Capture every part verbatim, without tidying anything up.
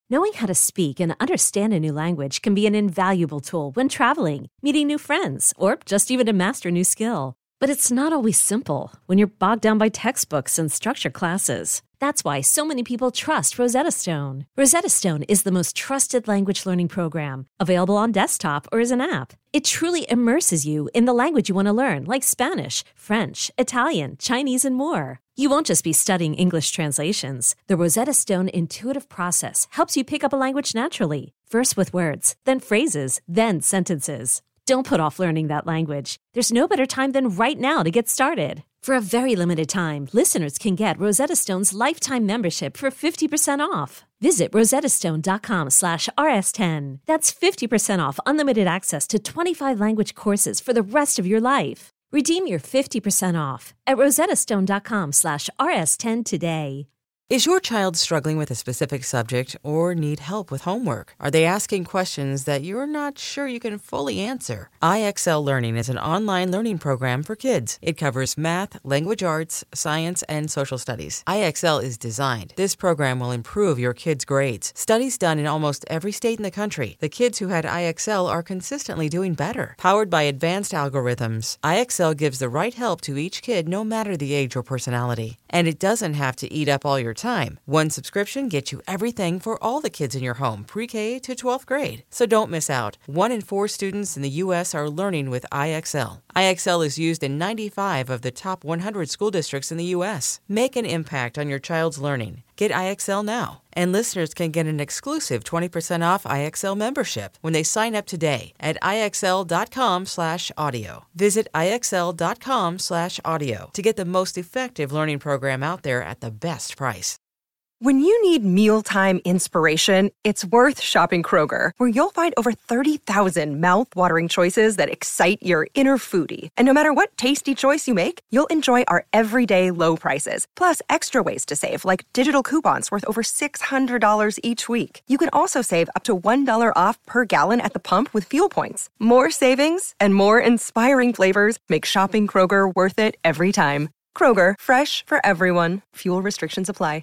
Knowing how to speak and understand a new language can be an invaluable tool when traveling, meeting new friends, or just even to master a new skill. But it's not always simple when you're bogged down by textbooks and structured classes. That's why so many people trust Rosetta Stone. Rosetta Stone is the most trusted language learning program, available on desktop or as an app. It truly immerses you in the language you want to learn, like Spanish, French, Italian, Chinese, and more. You won't just be studying English translations. The Rosetta Stone intuitive process helps you pick up a language naturally, first with words, then phrases, then sentences. Don't put off learning that language. There's no better time than right now to get started. For a very limited time, listeners can get Rosetta Stone's lifetime membership for fifty percent off. Visit rosettastone.com slash rs10. That's fifty percent off unlimited access to twenty-five language courses for the rest of your life. Redeem your fifty percent off at rosettastone.com slash rs10 today. Is your child struggling with a specific subject or need help with homework? Are they asking questions that you're not sure you can fully answer? I X L Learning is an online learning program for kids. It covers math, language arts, science, and social studies. I X L is designed. This program will improve your kids' grades. Studies done in almost every state in the country. The kids who had I X L are consistently doing better. Powered by advanced algorithms, I X L gives the right help to each kid no matter the age or personality. And it doesn't have to eat up all your time. One subscription gets you everything for all the kids in your home, pre-K to twelfth grade. So don't miss out. One in four students in the U S are learning with I X L. I X L is used in ninety-five of the top one hundred school districts in the U S. Make an impact on your child's learning. Get I X L now. And listeners can get an exclusive twenty percent off I X L membership when they sign up today at IXL.com slash audio. Visit IXL.com slash audio to get the most effective learning program out there at the best price. When you need mealtime inspiration, it's worth shopping Kroger, where you'll find over thirty thousand mouth-watering choices that excite your inner foodie. And no matter what tasty choice you make, you'll enjoy our everyday low prices, plus extra ways to save, like digital coupons worth over six hundred dollars each week. You can also save up to one dollar off per gallon at the pump with fuel points. More savings and more inspiring flavors make shopping Kroger worth it every time. Kroger, fresh for everyone. Fuel restrictions apply.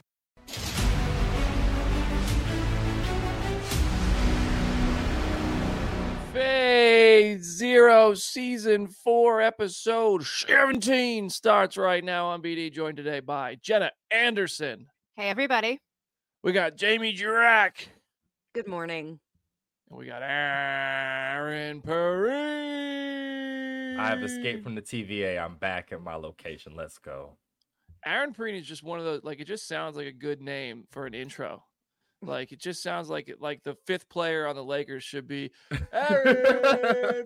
Phase Zero Season four Episode seventeen starts right now on B D, joined today by Jenna Anderson. Hey, everybody. We got Jamie Jurack. Good morning. And we got Aaron Perine. I have escaped from the T V A. I'm back at my location. Let's go. Aaron Perine is just one of those, like, it just sounds like a good name for an intro. Like, it just sounds like it, like the fifth player on the Lakers should be Aaron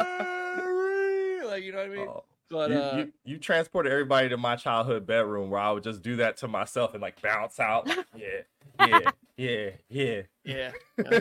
Perine. Like, you know what I mean? Oh, but you, uh, you, you transported everybody to my childhood bedroom where I would just do that to myself and like bounce out. Yeah, yeah, yeah, yeah, yeah.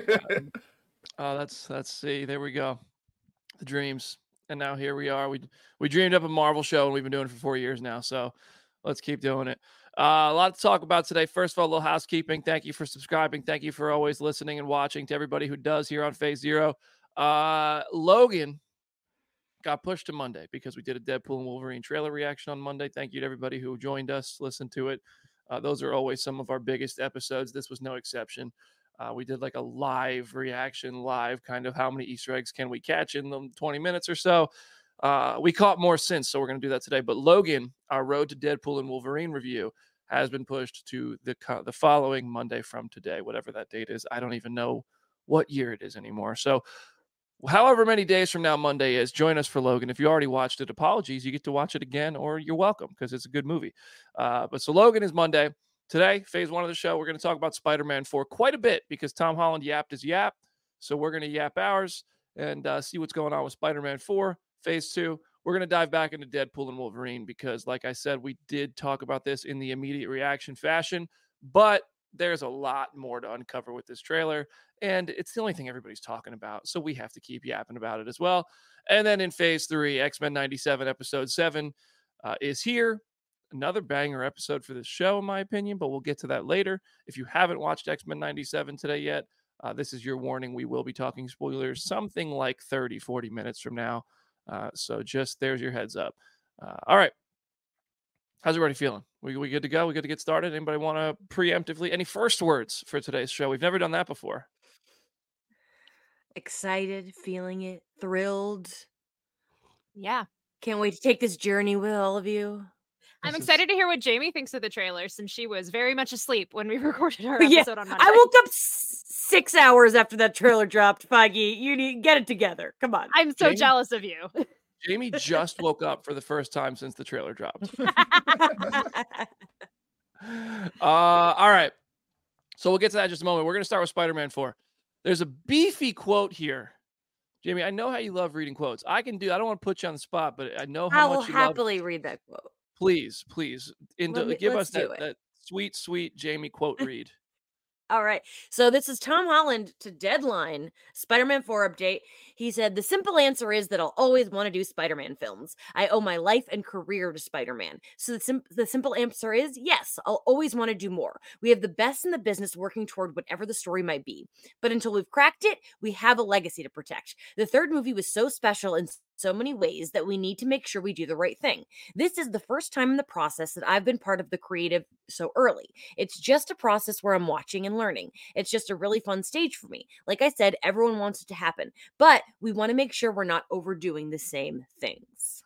Oh, that's let's see. There we go. The dreams, and now here we are. We we dreamed up a Marvel show, and we've been doing it for four years now. So let's keep doing it. Uh, a lot to talk about today. First of all, a little housekeeping. Thank you for subscribing. Thank you for always listening and watching. To everybody who does here on Phase Zero. Uh, Logan got pushed to Monday because we did a Deadpool and Wolverine trailer reaction on Monday. Thank you to everybody who joined us, listened to it. Uh, those are always some of our biggest episodes. This was no exception. Uh, we did like a live reaction, live kind of how many Easter eggs can we catch in the twenty minutes or so. Uh, we caught more since, so we're going to do that today. But Logan, our Road to Deadpool and Wolverine review, has been pushed to the the following Monday from today, whatever that date is. I don't even know what year it is anymore. So however many days from now Monday is, join us for Logan. If you already watched it, apologies. You get to watch it again, or you're welcome because it's a good movie. Uh, but so Logan is Monday. Today, phase one of the show, we're going to talk about Spider-Man four quite a bit because Tom Holland yapped his yap. So we're going to yap ours and uh, see what's going on with Spider-Man four. Phase two, we're going to dive back into Deadpool and Wolverine because, like I said, we did talk about this in the immediate reaction fashion, but there's a lot more to uncover with this trailer, and it's the only thing everybody's talking about, so we have to keep yapping about it as well. And then in phase three, X-Men ninety-seven episode seven uh, is here. Another banger episode for this show, in my opinion, but we'll get to that later. If you haven't watched X-Men ninety-seven today yet, uh, this is your warning. We will be talking spoilers something like thirty, forty minutes from now. Uh, so just there's your heads up. Uh, all right. How's everybody feeling? We we good to go? We good to get started? Anybody want to preemptively? Any first words for today's show? We've never done that before. Excited, feeling it, thrilled. Yeah. Can't wait to take this journey with all of you. I'm This excited is- to hear what Jamie thinks of the trailer since she was very much asleep when we recorded our Yeah, episode on Monday. I woke up s- six hours after that trailer dropped. Feige, you need get it together. Come on. I'm so Jamie? jealous of you. Jamie just woke up for the first time since the trailer dropped. Uh, all right. So we'll get to that in just a moment. We're going to start with Spider-Man four. There's a beefy quote here. Jamie, I know how you love reading quotes. I can do, I don't want to put you on the spot, but I know how I will much you love. happily read that quote. Please, please. Into, Let me- give let's us that, do it. that sweet, sweet Jamie quote read. All right. So this is Tom Holland to Deadline, Spider-Man four update. He said, the simple answer is that I'll always want to do Spider-Man films. I owe my life and career to Spider-Man. So the, sim- the simple answer is yes, I'll always want to do more. We have the best in the business working toward whatever the story might be. But until we've cracked it, we have a legacy to protect. The third movie was so special in so many ways that we need to make sure we do the right thing. This is the first time in the process that I've been part of the creative so early. It's just a process where I'm watching and learning. It's just a really fun stage for me. Like I said, everyone wants it to happen, but we want to make sure we're not overdoing the same things.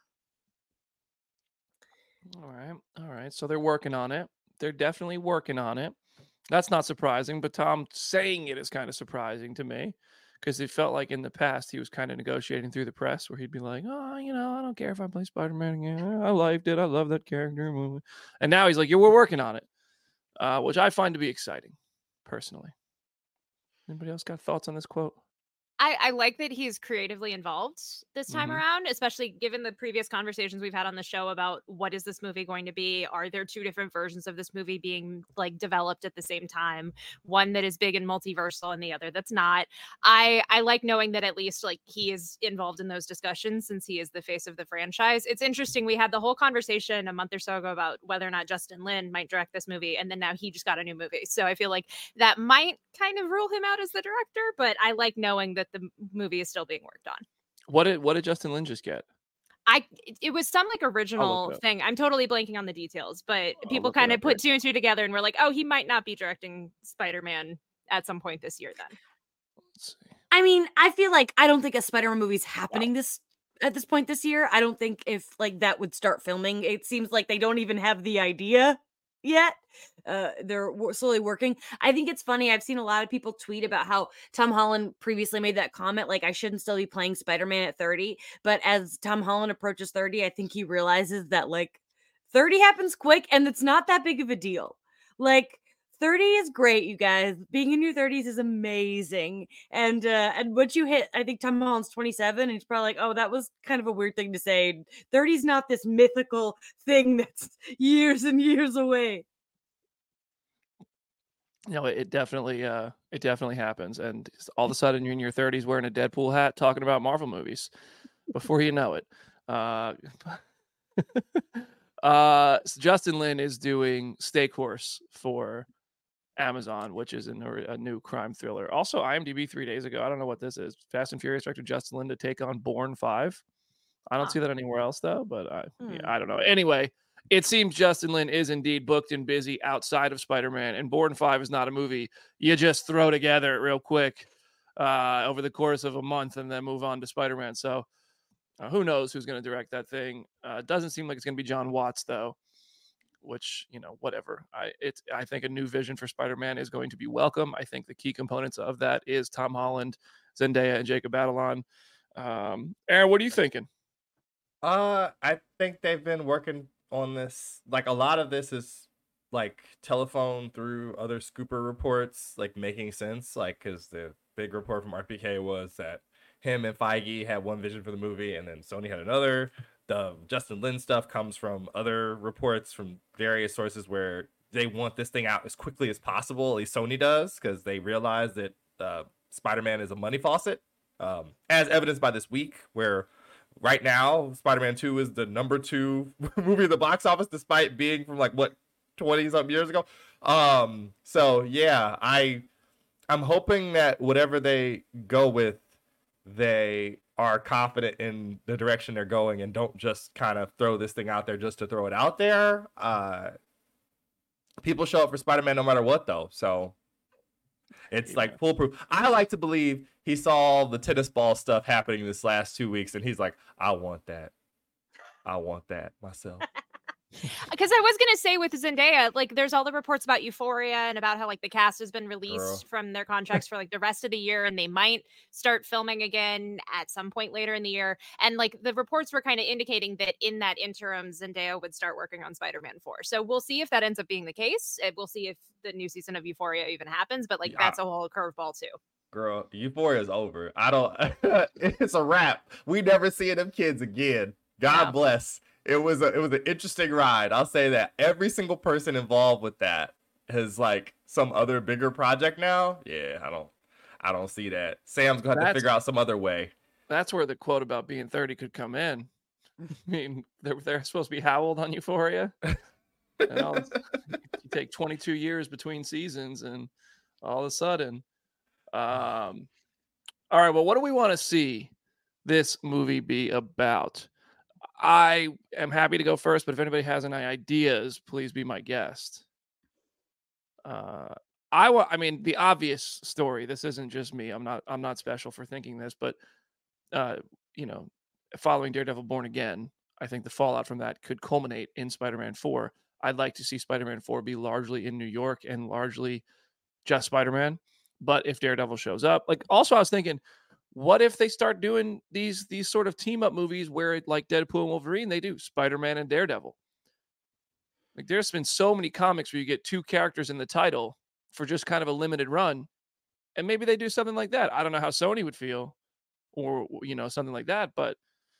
All right. All right. So they're working on it. They're definitely working on it. That's not surprising, but Tom saying it is kind of surprising to me because it felt like in the past he was kind of negotiating through the press where he'd be like, oh, you know, I don't care if I play Spider-Man again. I liked it. I love that character. And now he's like, yeah, we're working on it, uh, which I find to be exciting personally. Anybody else got thoughts on this quote? I, I like that he's creatively involved this time Mhm. around, especially given the previous conversations we've had on the show about what is this movie going to be? Are there two different versions of this movie being like developed at the same time? One that is big and multiversal and the other that's not. I, I like knowing that at least like he is involved in those discussions since he is the face of the franchise. It's interesting. We had the whole conversation a month or so ago about whether or not Justin Lin might direct this movie. And then now he just got a new movie. So I feel like that might kind of rule him out as the director, but I like knowing that the movie is still being worked on. What did what did Justin Lin just get? I it- it was some like original it up. thing. I'm totally blanking on the details, but I'll people look it kind of up put right two and two together and were like, oh, he might not be directing Spider-Man at some point this year then. Let's see. I mean, I feel like I don't think a Spider-Man movie's happening this at this point this year. I don't think if like that would start filming. It seems like they don't even have the idea yet. Uh, they're w- slowly working. I think it's funny. I've seen a lot of people tweet about how Tom Holland previously made that comment, like I shouldn't still be playing Spider-Man at thirty. But as Tom Holland approaches thirty, I think he realizes that like thirty happens quick and it's not that big of a deal. Like thirty is great, you guys. Being in your thirties is amazing. And uh and once you hit, I think Tom Holland's twenty-seven, and he's probably like, oh, that was kind of a weird thing to say. thirty's not this mythical thing that's years and years away. You know, it, it definitely, uh, it definitely happens, and s- all of a sudden you're in your thirties wearing a Deadpool hat, talking about Marvel movies. Before you know it, uh, uh, so Justin Lin is doing Stay Course for Amazon, which is an, a new crime thriller. Also, IMDb three days ago. I don't know what this is. Fast and Furious director Justin Lin to take on Bourne Five. I don't Huh. see that anywhere else though, but I, Hmm. yeah, I don't know. Anyway, it seems Justin Lin is indeed booked and busy outside of Spider-Man, and Bourne Five is not a movie you just throw together real quick uh, over the course of a month and then move on to Spider-Man. So uh, who knows who's going to direct that thing? Uh, it doesn't seem like it's going to be John Watts though, which, you know, whatever. I it's I think a new vision for Spider-Man is going to be welcome. I think the key components of that is Tom Holland, Zendaya, and Jacob Batalon. Um, Aaron, what are you thinking? Uh, I think they've been working on this. Like a lot of this is like telephone through other scooper reports, like making sense. Like because the big report from R P K was that him and Feige had one vision for the movie, and then Sony had another. The Justin Lin stuff comes from other reports from various sources where they want this thing out as quickly as possible. At least Sony does, because they realize that uh, Spider-Man is a money faucet, um, as evidenced by this week, where right now Spider-Man two is the number two movie at the box office, despite being from like what twenty something years ago. Um, so yeah, I I'm hoping that whatever they go with they are confident in the direction they're going and don't just kind of throw this thing out there just to throw it out there. Uh, people show up for Spider-Man no matter what, though. So it's yeah. like foolproof. I like to believe he saw the tennis ball stuff happening this last two weeks, and he's like, I want that. I want that myself. Because I was gonna say with Zendaya, like there's all the reports about Euphoria and about how like the cast has been released Girl. from their contracts for like the rest of the year, and they might start filming again at some point later in the year. And like the reports were kind of indicating that in that interim, Zendaya would start working on Spider-Man four. So we'll see if that ends up being the case. We'll see if the new season of Euphoria even happens. But like yeah. that's a whole curveball too. Girl, Euphoria is over. I don't. It's a wrap. We never see them kids again. God no. bless. It was a it was an interesting ride. I'll say that. Every single person involved with that has like some other bigger project now. Yeah, I don't I don't see that. Sam's gonna have that's, to figure out some other way. That's where the quote about being thirty could come in. I mean, they're they're supposed to be how old on Euphoria? And all, you take twenty-two years between seasons, and all of a sudden, um, all right. Well, what do we want to see this movie be about? I am happy to go first, but if anybody has any ideas, please be my guest. Uh, I wa- I mean, the obvious story. This isn't just me. I'm not. I'm not special for thinking this, but uh, you know, following Daredevil: Born Again, I think the fallout from that could culminate in Spider-Man four. I'd like to see Spider-Man four be largely in New York and largely just Spider-Man. But if Daredevil shows up, like, also I was thinking, what if they start doing these these sort of team up movies where, like Deadpool and Wolverine, they do Spider-Man and Daredevil? Like, there's been so many comics where you get two characters in the title for just kind of a limited run, and maybe they do something like that. I don't know how Sony would feel, or you know, something like that. But,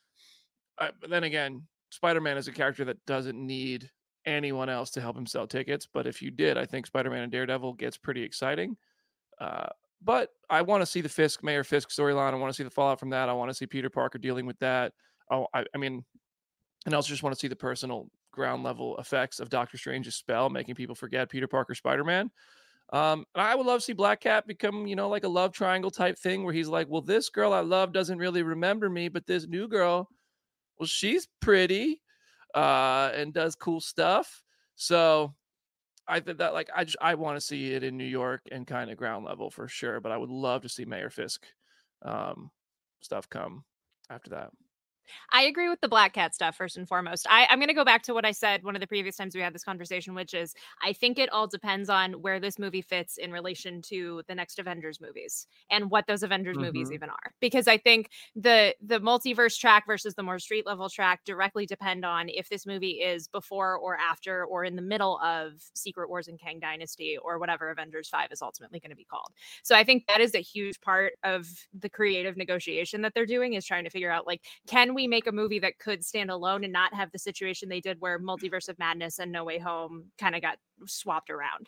uh, but then again, Spider-Man is a character that doesn't need anyone else to help him sell tickets. But if you did, I think Spider-Man and Daredevil gets pretty exciting. Uh, But I want to see the Fisk, Mayor Fisk storyline. I want to see the fallout from that. I want to see Peter Parker dealing with that. Oh, I, I mean, and I also just want to see the personal ground level effects of Doctor Strange's spell, making people forget Peter Parker, Spider-Man. Um, and I would love to see Black Cat become, you know, like a love triangle type thing where he's like, well, this girl I love doesn't really remember me, but this new girl, well, she's pretty uh, and does cool stuff. So I think that, like, I just, I want to see it in New York and kind of ground level for sure, but I would love to see Mayor Fisk um, stuff come after that. I agree with the Black Cat stuff first and foremost. I, I'm going to go back to what I said one of the previous times we had this conversation, which is I think it all depends on where this movie fits in relation to the next Avengers movies and what those Avengers mm-hmm. movies even are. Because I think the the multiverse track versus the more street level track directly depend on if this movie is before or after or in the middle of Secret Wars and Kang Dynasty or whatever Avengers five is ultimately going to be called. So I think that is a huge part of the creative negotiation that they're doing, is trying to figure out, like, can we make a movie that could stand alone and not have the situation they did where Multiverse of Madness and No Way Home kind of got swapped around.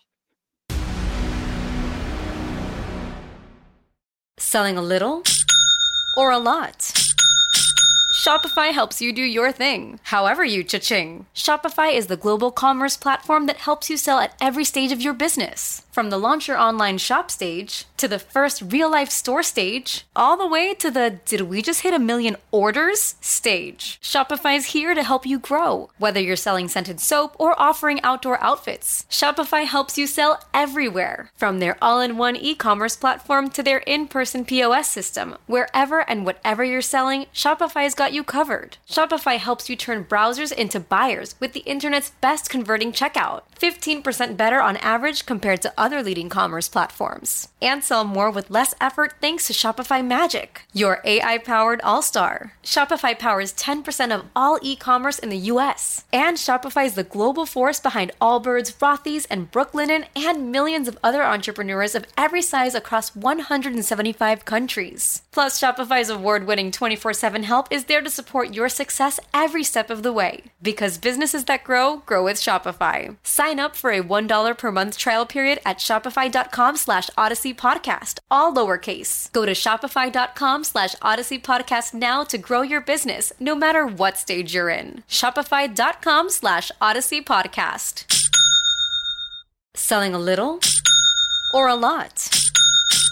Selling a little or a lot? Shopify helps you do your thing, however you cha-ching. Shopify is the global commerce platform that helps you sell at every stage of your business. From the launch your online shop stage, to the first real-life store stage, all the way to the did we just hit a million orders stage. Shopify's here to help you grow. Whether you're selling scented soap or offering outdoor outfits, Shopify helps you sell everywhere. From their all-in-one e-commerce platform to their in-person P O S system, wherever and whatever you're selling, Shopify's got you covered. Shopify helps you turn browsers into buyers with the internet's best converting checkout. fifteen percent better on average compared to other leading commerce platforms. And sell more with less effort thanks to Shopify Magic, your A I-powered all-star. Shopify powers ten percent of all e-commerce in the U S. And Shopify is the global force behind Allbirds, Rothy's, and Brooklinen, and millions of other entrepreneurs of every size across one hundred seventy-five countries. Plus, Shopify's award-winning twenty-four seven help is there to support your success every step of the way. Because businesses that grow, grow with Shopify. Sign up for a one dollar per month trial period at shopify.com slash Odyssey Podcast, all lowercase. Go to shopify.com slash Odyssey Podcast now to grow your business, no matter what stage you're in. Shopify.com slash Odyssey Podcast. Selling a little or a lot?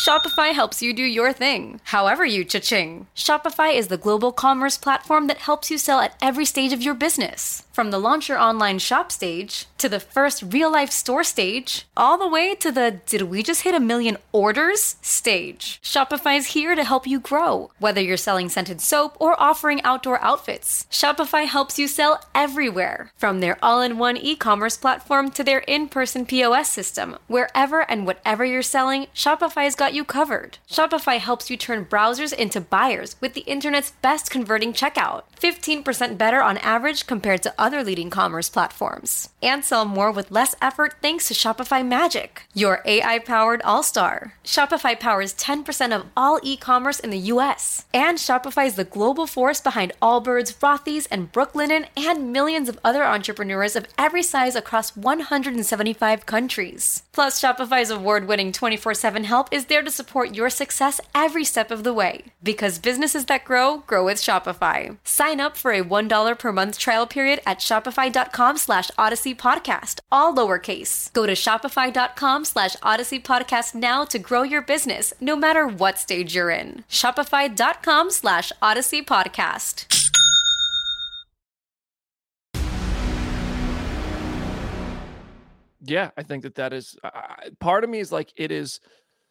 Shopify helps you do your thing, however you cha-ching. Shopify is the global commerce platform that helps you sell at every stage of your business. From the launch your online shop stage, to the first real-life store stage, all the way to the did we just hit a million orders stage. Shopify's here to help you grow. Whether you're selling scented soap or offering outdoor outfits, Shopify helps you sell everywhere. From their all-in-one e-commerce platform to their in-person P O S system, wherever and whatever you're selling, Shopify's got you covered. Shopify helps you turn browsers into buyers with the internet's best converting checkout. fifteen percent better on average compared to other leading commerce platforms. And sell more with less effort thanks to Shopify Magic, your A I-powered all-star. Shopify powers ten percent of all e-commerce in the U S. And Shopify is the global force behind Allbirds, Rothy's, and Brooklinen, and millions of other entrepreneurs of every size across one hundred seventy-five countries. Plus, Shopify's award-winning twenty-four seven help is there to support your success every step of the way. Because businesses that grow, grow with Shopify. Sign up for a one dollar per month trial period at shopify.com slash Odyssey Podcast, all lowercase. Go to shopify.com slash Odyssey Podcast now to grow your business, no matter what stage you're in. Shopify.com slash Odyssey Podcast. Yeah, I think that that is uh, part of me is like, it is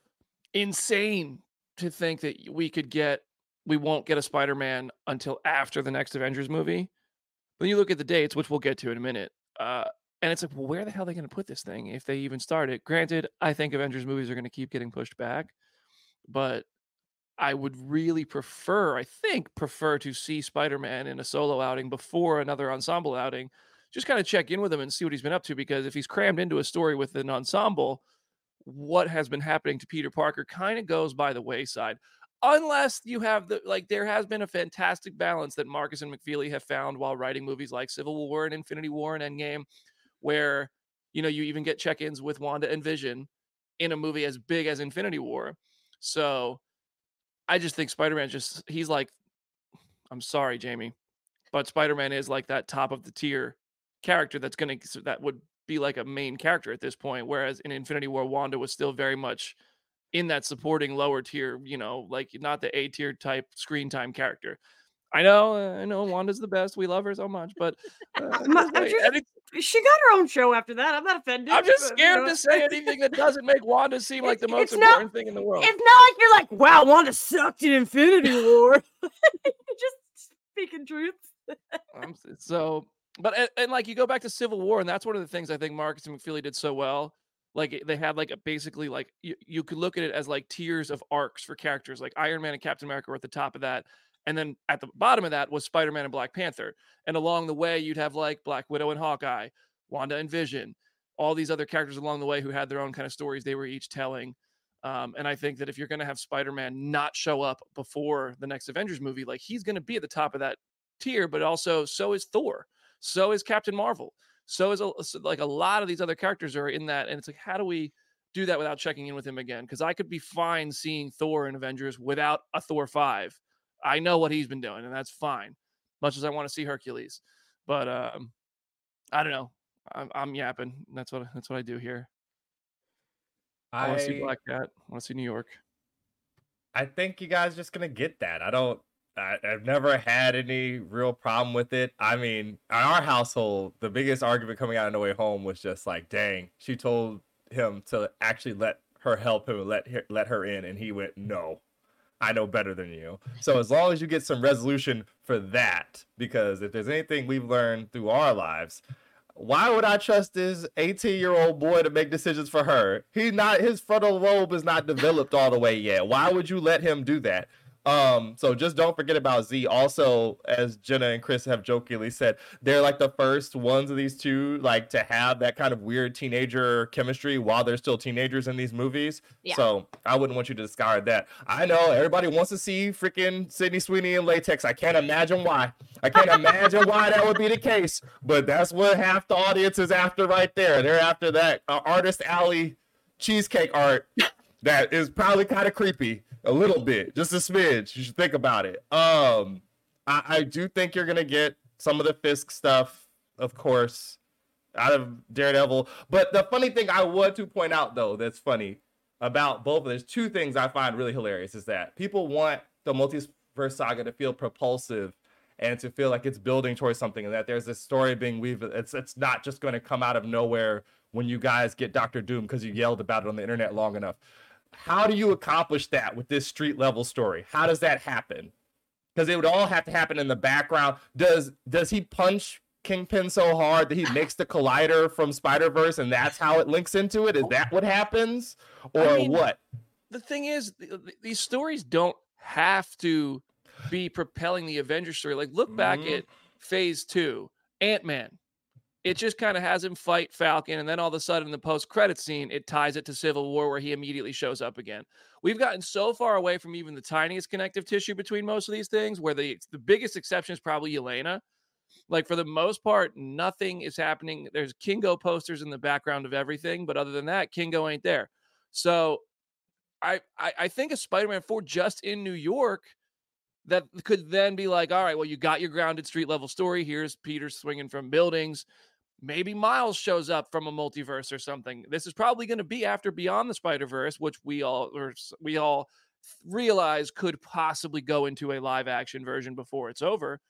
insane to think that we could get, we won't get a Spider-Man until after the next Avengers movie. Then you look at the dates, which we'll get to in a minute, uh, and it's like, well, where the hell are they going to put this thing if they even start it? Granted, I think Avengers movies are going to keep getting pushed back, but I would really prefer, I think, prefer to see Spider-Man in a solo outing before another ensemble outing. Just kind of check in with him and see what he's been up to, because if he's crammed into a story with an ensemble, what has been happening to Peter Parker kind of goes by the wayside. Unless you have the, like, there has been a fantastic balance that Marcus and McFeely have found while writing movies like Civil War and Infinity War and Endgame, where, you know, you even get check-ins with Wanda and Vision in a movie as big as Infinity War. So I just think Spider-Man just, he's like, I'm sorry, Jamie, but Spider-Man is like that top of the tier character that's going to, that would be like a main character at this point. Whereas in Infinity War, Wanda was still very much in that supporting lower tier, you know, like not the A tier type screen time character. I know, I know Wanda's the best. We love her so much, but uh, My, just, she got her own show after that. I'm not offended. I'm just but, scared you know. to say anything that doesn't make Wanda seem like the most it's important not, thing in the world. It's not like you're like, wow, Wanda sucked in Infinity War. Just speaking truth. um, so, but and, and like you go back to Civil War, and that's one of the things I think Marcus and McFeely did so well. Like they had like a basically like you, you could look at it as like tiers of arcs for characters. Like Iron Man and Captain America were at the top of that. And then at the bottom of that was Spider-Man and Black Panther. And along the way, you'd have like Black Widow and Hawkeye, Wanda and Vision, all these other characters along the way who had their own kind of stories they were each telling. Um, and I think that if you're going to have Spider-Man not show up before the next Avengers movie, like he's going to be at the top of that tier, but also so is Thor. So is Captain Marvel. So is a, like a lot of these other characters are in that. And it's like, how do we do that without checking in with him again? Because I could be fine seeing Thor in Avengers without a Thor five. I know what he's been doing, and that's fine. Much as I want to see Hercules, but um, I don't know. I'm, I'm yapping. That's what that's what I do here. I, I want to see Black Cat. I want to see New York. I think you guys are just gonna get that. I don't. I, I've never had any real problem with it. I mean, in our household, the biggest argument coming out of No Way Home was just like, "Dang, she told him to actually let her help him, let her, let her in," and he went, "No. I know better than you." So as long as you get some resolution for that, because if there's anything we've learned through our lives, why would I trust this eighteen-year-old boy to make decisions for her? He's not, his frontal lobe is not developed all the way yet. Why would you let him do that? Um, so just don't forget about Z. Also, as Jenna and Chris have jokingly said, they're like the first ones of these two, like to have that kind of weird teenager chemistry while they're still teenagers in these movies. Yeah. So I wouldn't want you to discard that. I know everybody wants to see freaking Sydney Sweeney in latex. I can't imagine why. I can't imagine why that would be the case, but that's what half the audience is after right there. They're after that uh, Artist Alley cheesecake art that is probably kind of creepy. A little bit, just a smidge. You should think about it. Um, I, I do think you're gonna get some of the Fisk stuff, of course, out of Daredevil. But the funny thing I want to point out, though, that's funny, about both. There's two things I find really hilarious is that people want the multiverse saga to feel propulsive and to feel like it's building towards something, and that there's this story being weaved. It's it's not just going to come out of nowhere when you guys get Doctor Doom because you yelled about it on the internet long enough. How do you accomplish that with this street level story? How does that happen? Because it would all have to happen in the background. Does does he punch Kingpin so hard that he makes the collider from Spider-Verse and that's how it links into it? Is that what happens? Or I mean, what? The thing is, th- th- these stories don't have to be propelling the Avengers story. Like, look back mm-hmm. at Phase Two, Ant-Man. It just kind of has him fight Falcon, and then all of a sudden in the post-credit scene, it ties it to Civil War where he immediately shows up again. We've gotten so far away from even the tiniest connective tissue between most of these things, where the, the biggest exception is probably Yelena. Like, for the most part, nothing is happening. There's Kingo posters in the background of everything, but other than that, Kingo ain't there. So I, I, I think a Spider-Man four just in New York that could then be like, all right, well, you got your grounded street level story. Here's Peter swinging from buildings. Maybe Miles shows up from a multiverse or something. This is probably going to be after Beyond the Spider-Verse, which we all or we all realize could possibly go into a live action version before it's over.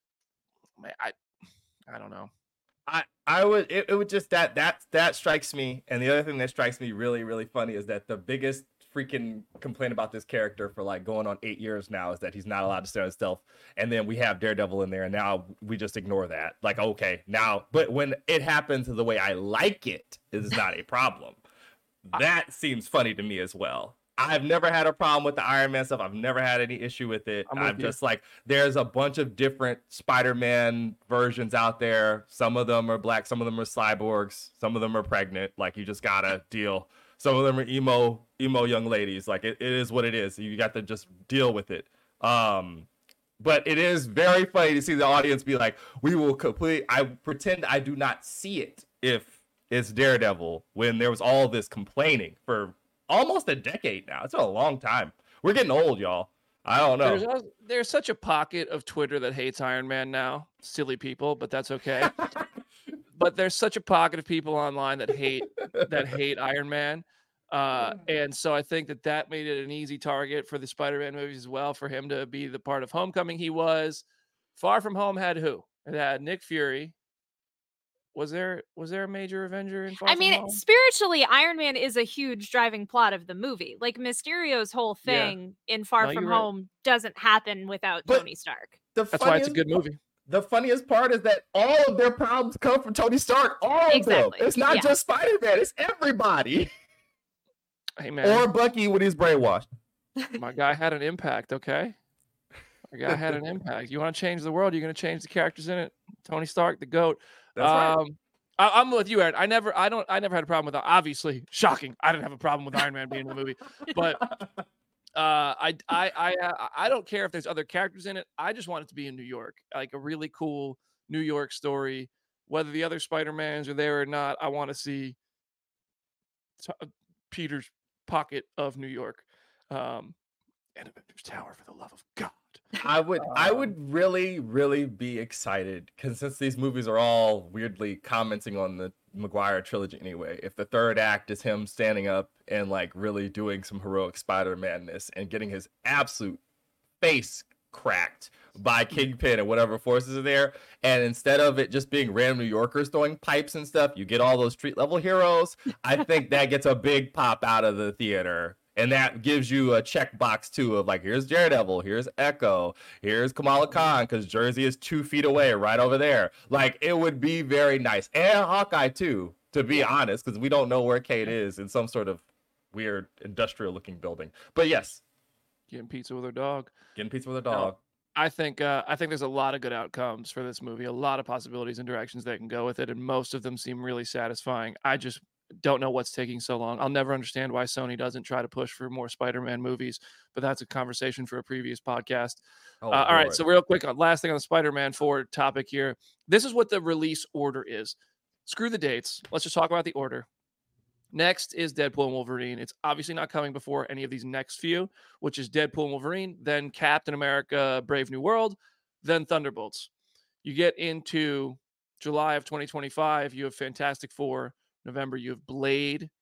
I I don't know. I I would it, it would just that that that strikes me. And the other thing that strikes me really really funny is that the biggest freaking complaint about this character for like going on eight years now is that he's not allowed to stay on stealth, and then we have Daredevil in there, and now we just ignore that. Like, okay, now, but when it happens the way I like it, it is not a problem. That seems funny to me as well. I've never had a problem with the Iron Man stuff. I've never had any issue with it. I'm, with I'm just like, there's a bunch of different Spider-Man versions out there. Some of them are black, some of them are cyborgs, some of them are pregnant. Like, you just gotta deal. Some of them are emo, emo young ladies. Like, it, it is what it is. You got to just deal with it. Um, but it is very funny to see the audience be like, we will complete. I pretend I do not see it if it's Daredevil, when there was all this complaining for almost a decade now. It's been a long time. We're getting old, y'all. I don't know. There's, there's such a pocket of Twitter that hates Iron Man now. Silly people, but that's okay. But there's such a pocket of people online that hate that hate Iron Man. Uh, and so I think that that made it an easy target for the Spider-Man movies as well, for him to be the part of Homecoming he was. Far From Home had who? It had Nick Fury. Was there was there a major Avenger in Far I From mean, Home? Spiritually, Iron Man is a huge driving plot of the movie. Like, Mysterio's whole thing yeah. in Far no, From right. Home doesn't happen without but Tony Stark. That's why it's a good movie. The funniest part is that all of their problems come from Tony Stark. All of exactly. them. It's not yeah. just Spider-Man. It's everybody. Hey, man. Or Bucky when he's brainwashed. My guy had an impact, okay? My guy had an impact. You want to change the world, you're going to change the characters in it. Tony Stark, the GOAT. That's um, right. I, I'm with you, Aaron. I never, I don't, I never had a problem with. Obviously, shocking. I didn't have a problem with Iron Man being in the movie, but uh, I, I, I, I don't care if there's other characters in it. I just want it to be in New York, like a really cool New York story. Whether the other Spider-Mans are there or not, I want to see t- Peter's pocket of New York, um, and Avengers Tower, for the love of God. I would I would really, really be excited, because since these movies are all weirdly commenting on the Maguire trilogy anyway, if the third act is him standing up and like really doing some heroic Spider-Man-ness and getting his absolute face cracked by Kingpin and whatever forces are there, and instead of it just being random New Yorkers throwing pipes and stuff, you get all those street level heroes. I think that gets a big pop out of the theater. And that gives you a checkbox, too, of like, here's Daredevil, here's Echo, here's Kamala Khan, because Jersey is two feet away, right over there. Like, it would be very nice. And Hawkeye, too, to be honest, because we don't know where Kate is, in some sort of weird industrial-looking building. But yes. Getting pizza with her dog. Getting pizza with her dog. No, I think uh, I think there's a lot of good outcomes for this movie, a lot of possibilities and directions that can go with it, and most of them seem really satisfying. I just don't know what's taking so long. I'll never understand why Sony doesn't try to push for more Spider-Man movies, but that's a conversation for a previous podcast. Oh, uh, all right, so real quick, on last thing on the Spider-Man four topic here. This is what the release order is. Screw the dates. Let's just talk about the order. Next is Deadpool and Wolverine. It's obviously not coming before any of these next few, which is Deadpool and Wolverine, then Captain America, Brave New World, then Thunderbolts. You get into July of twenty twenty-five, you have Fantastic Four. November, you have Blade.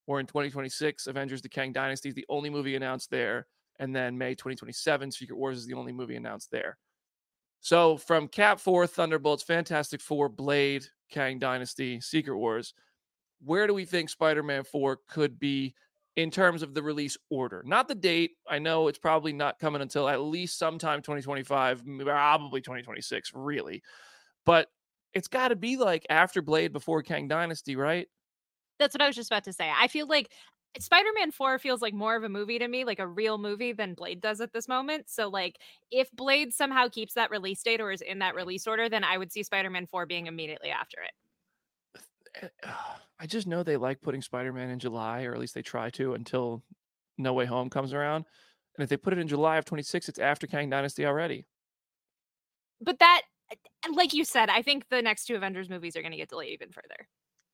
or in twenty twenty-six, Avengers: The Kang Dynasty is the only movie announced there. And then May twenty twenty-seven, Secret Wars is the only movie announced there. So from Cap four, Thunderbolts, Fantastic Four, Blade, Kang Dynasty, Secret Wars, where do we think Spider-Man four could be in terms of the release order? Not the date. I know it's probably not coming until at least sometime twenty twenty-five, probably twenty twenty-six, really. But it's got to be like after Blade, before Kang Dynasty, right? That's what I was just about to say. I feel like Spider-Man four feels like more of a movie to me, like a real movie, than Blade does at this moment. So, like, if Blade somehow keeps that release date or is in that release order, then I would see Spider-Man four being immediately after it. I just know they like putting Spider-Man in July, or at least they try to, until No Way Home comes around. And if they put it in July of twenty-six, it's after Kang Dynasty already. But that, like you said, I think the next two Avengers movies are going to get delayed even further.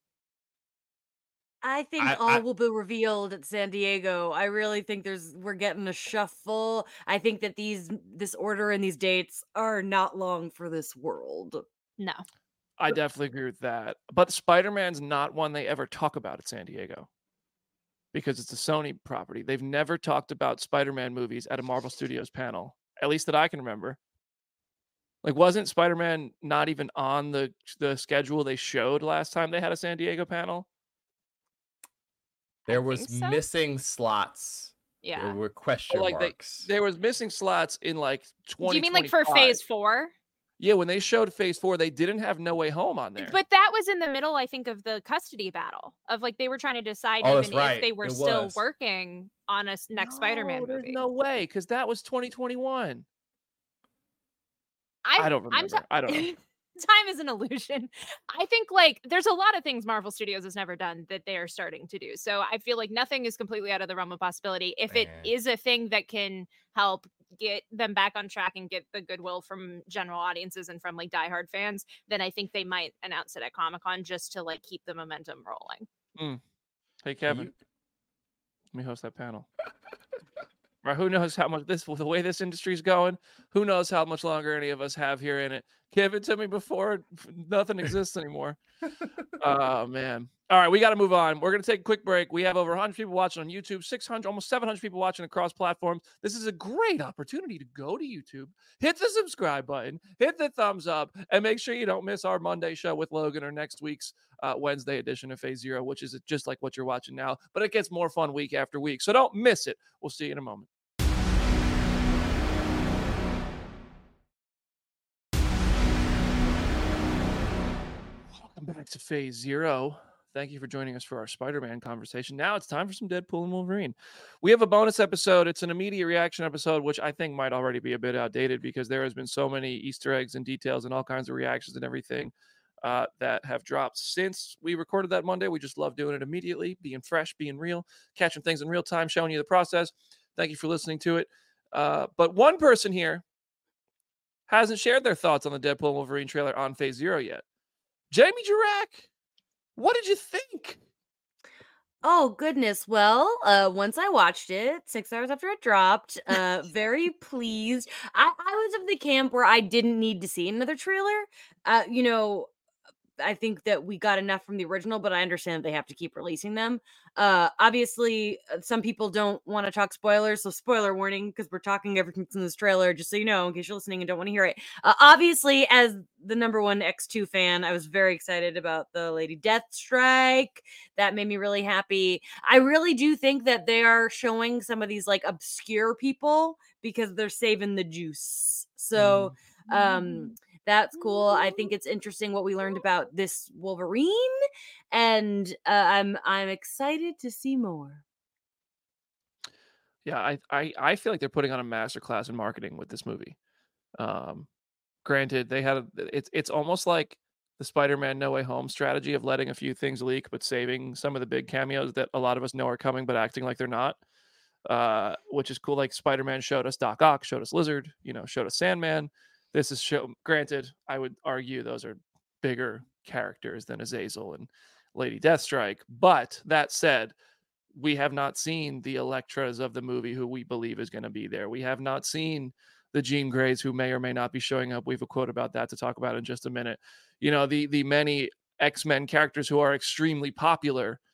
I think I- all I- will be revealed at San Diego. I really think there's we're getting a shuffle. I think that these this order and these dates are not long for this world. No. I definitely agree with that. But Spider-Man's not one they ever talk about at San Diego because it's a Sony property. They've never talked about Spider-Man movies at a Marvel Studios panel, at least that I can remember. Like, wasn't Spider-Man not even on the the schedule they showed last time they had a San Diego panel? There I was think so. missing slots. Yeah. There were question like they, marks. there was missing slots in like twenty. Do you mean like for phase four? Yeah, when they showed phase four, they didn't have No Way Home on there. But that was in the middle, I think, of the custody battle of like they were trying to decide Oh, even that's right. if they were It still was. working on a s- next Spider-Man No, there's movie. no way, because that was twenty twenty-one. I, I don't I'm remember. so- I don't know. Time is an illusion. I think like there's a lot of things Marvel Studios has never done that they are starting to do. So I feel like nothing is completely out of the realm of possibility. If it Man. is a thing that can help get them back on track and get the goodwill from general audiences and from like diehard fans, then I think they might announce it at Comic-Con just to like keep the momentum rolling. Hey, Kevin, You- let me host that panel. Right, who knows how much this, the way this industry's going, who knows how much longer any of us have here in it. Give it to me before nothing exists anymore. Oh, man. All right, we got to move on. We're going to take a quick break. We have over one hundred people watching on YouTube, six hundred, almost seven hundred people watching across platforms. This is a great opportunity to go to YouTube, hit the subscribe button, hit the thumbs up, and make sure you don't miss our Monday show with Logan or next week's uh, Wednesday edition of Phase Zero, which is just like what you're watching now, but it gets more fun week after week. So don't miss it. We'll see you in a moment. Welcome back to Phase Zero. Thank you for joining us for our Spider-Man conversation. Now it's time for some Deadpool and Wolverine. We have a bonus episode. It's an immediate reaction episode, which I think might already be a bit outdated because there has been so many Easter eggs and details and all kinds of reactions and everything uh, that have dropped since we recorded that Monday. We just love doing it immediately, being fresh, being real, catching things in real time, showing you the process. Thank you for listening to it. Uh, but one person here hasn't shared their thoughts on the Deadpool and Wolverine trailer on Phase Zero yet. Jamie Jirac, what did you think? Oh goodness. Well, uh once I watched it, six hours after it dropped, uh very pleased. I, I was of the camp where I didn't need to see another trailer. Uh, you know, I think that we got enough from the original, but I understand they have to keep releasing them. Uh, obviously, uh, some people don't want to talk spoilers, so spoiler warning because we're talking everything in this trailer, just so you know, in case you're listening and don't want to hear it. Uh, obviously, as the number one X two fan, I was very excited about the Lady Deathstrike. That made me really happy. I really do think that they are showing some of these like obscure people because they're saving the juice. So, um. That's cool. I think it's interesting what we learned about this Wolverine, and uh, I'm I'm excited to see more. Yeah, I, I I feel like they're putting on a masterclass in marketing with this movie. Um, granted, they had a, it's it's almost like the Spider-Man No Way Home strategy of letting a few things leak, but saving some of the big cameos that a lot of us know are coming, but acting like they're not. Uh, which is cool. Like Spider-Man showed us Doc Ock, showed us Lizard, you know, showed us Sandman. This is show. Granted, I would argue those are bigger characters than Azazel and Lady Deathstrike. But that said, we have not seen the Electras of the movie who we believe is going to be there. We have not seen the Jean Greys who may or may not be showing up. We have a quote about that to talk about in just a minute. You know, the the many X-Men characters who are extremely popular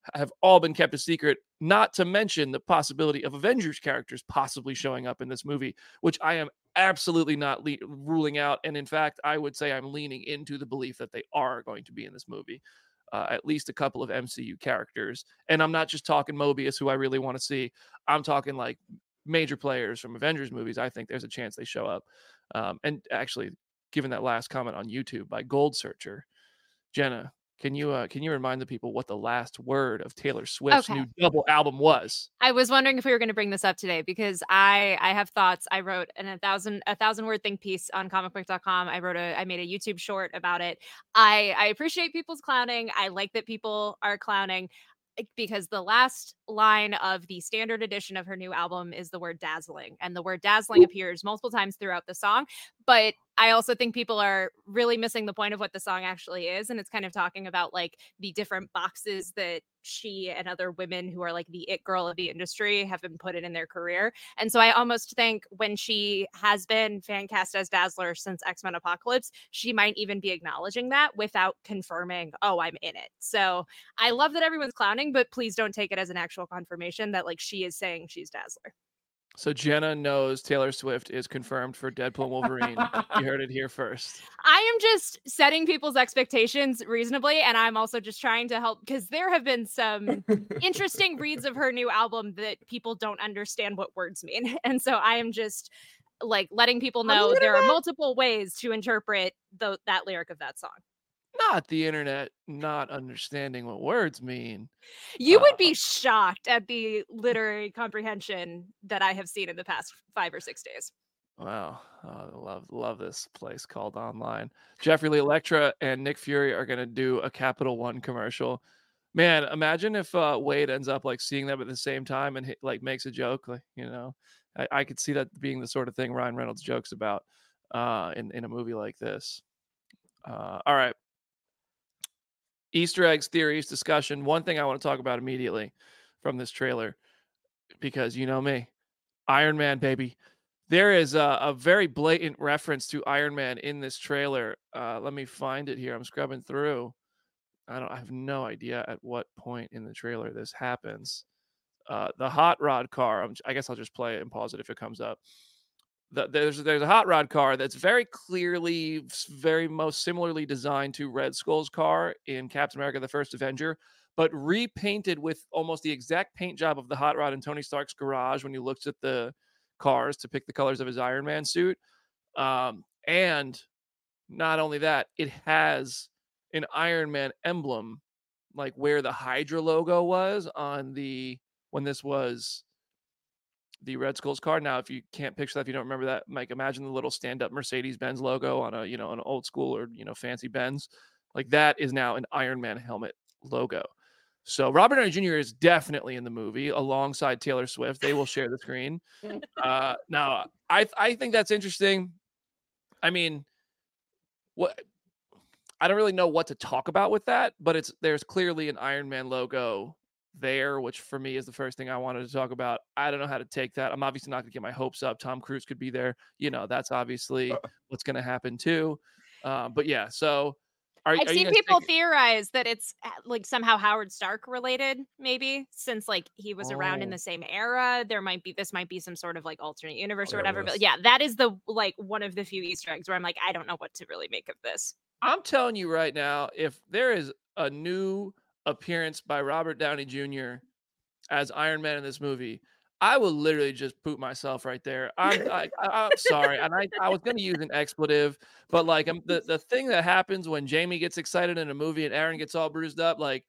have all been kept a secret, not to mention the possibility of Avengers characters possibly showing up in this movie, which I am absolutely not le- ruling out. And in fact, I would say I'm leaning into the belief that they are going to be in this movie. Uh, at least a couple of M C U characters. And I'm not just talking Mobius, who I really want to see. I'm talking like major players from Avengers movies. I think there's a chance they show up. Um, and actually, given that last comment on YouTube by Gold Searcher, Jenna, can you uh, can you remind the people what the last word of Taylor Swift's Okay. new double album was? I was wondering if we were going to bring this up today because I I have thoughts. I wrote an a thousand a thousand word think piece on comic book dot com. I wrote a I made a YouTube short about it. I I appreciate people's clowning. I like that people are clowning because the last line of the standard edition of her new album is the word dazzling, and the word dazzling appears multiple times throughout the song. But I also think people are really missing the point of what the song actually is. And it's kind of talking about like the different boxes that she and other women who are like the it girl of the industry have been put in in their career. And so I almost think when she has been fan cast as Dazzler since X-Men Apocalypse, she might even be acknowledging that without confirming, oh, I'm in it. So I love that everyone's clowning, but please don't take it as an actual confirmation that like she is saying she's Dazzler. So Jenna knows Taylor Swift is confirmed for Deadpool and Wolverine. You heard it here first. I am just setting people's expectations reasonably, and I'm also just trying to help because there have been some interesting reads of her new album that people don't understand what words mean. And so I am just like letting people know there are multiple ways to interpret the, that lyric of that song. Not the internet not understanding what words mean. You Uh, would be shocked at the literary comprehension that I have seen in the past five or six days. Wow. Oh, I love love this place called online. Jeffrey Lee Electra and Nick Fury are going to do a Capital One commercial. Man, imagine if uh, Wade ends up like seeing them at the same time and hit, like makes a joke. Like, you know, I, I could see that being the sort of thing Ryan Reynolds jokes about uh, in, in a movie like this. Uh, all right. Easter eggs, theories, discussion. One thing I want to talk about immediately from this trailer, because you know me, Iron Man, baby. There is a, a very blatant reference to Iron Man in this trailer. Uh, let me find it here. I'm scrubbing through. I don't. I have no idea at what point in the trailer this happens. Uh, the hot rod car. I'm, I guess I'll just play it and pause it if it comes up. The, there's there's a hot rod car that's very clearly, very most similarly designed to Red Skull's car in Captain America: The First Avenger, but repainted with almost the exact paint job of the hot rod in Tony Stark's garage when you looked at the cars to pick the colors of his Iron Man suit. Um, and not only that, it has an Iron Man emblem, like where the Hydra logo was on the when this was the Red Skull's car. Now, if you can't picture that, if you don't remember that, Mike, imagine the little stand-up Mercedes-Benz logo on a, you know, an old school or, you know, fancy Benz. Like that is now an Iron Man helmet logo. So Robert Downey Junior is definitely in the movie alongside Taylor Swift. They will share the screen. Uh, now, I I think that's interesting. I mean, what I don't really know what to talk about with that, but it's there's clearly an Iron Man logo there, which for me is the first thing I wanted to talk about. I don't know how to take that. I'm obviously not going to get my hopes up. Tom Cruise could be there. You know, that's obviously what's going to happen too. Um, but yeah, so are, I've are you seen guys people thinking- theorize that it's uh, like somehow Howard Stark related, maybe since like he was around in Oh. the same era. There might be this might be some sort of like alternate universe or There whatever. is. But yeah, that is the like one of the few Easter eggs where I'm like, I don't know what to really make of this. I'm telling you right now, if there is a new appearance by Robert Downey Junior as Iron Man in this movie, I will literally just poop myself right there. I'm, I, I, I'm sorry, and I, I was going to use an expletive, but like I'm, the the thing that happens when Jamie gets excited in a movie and Aaron gets all bruised up, like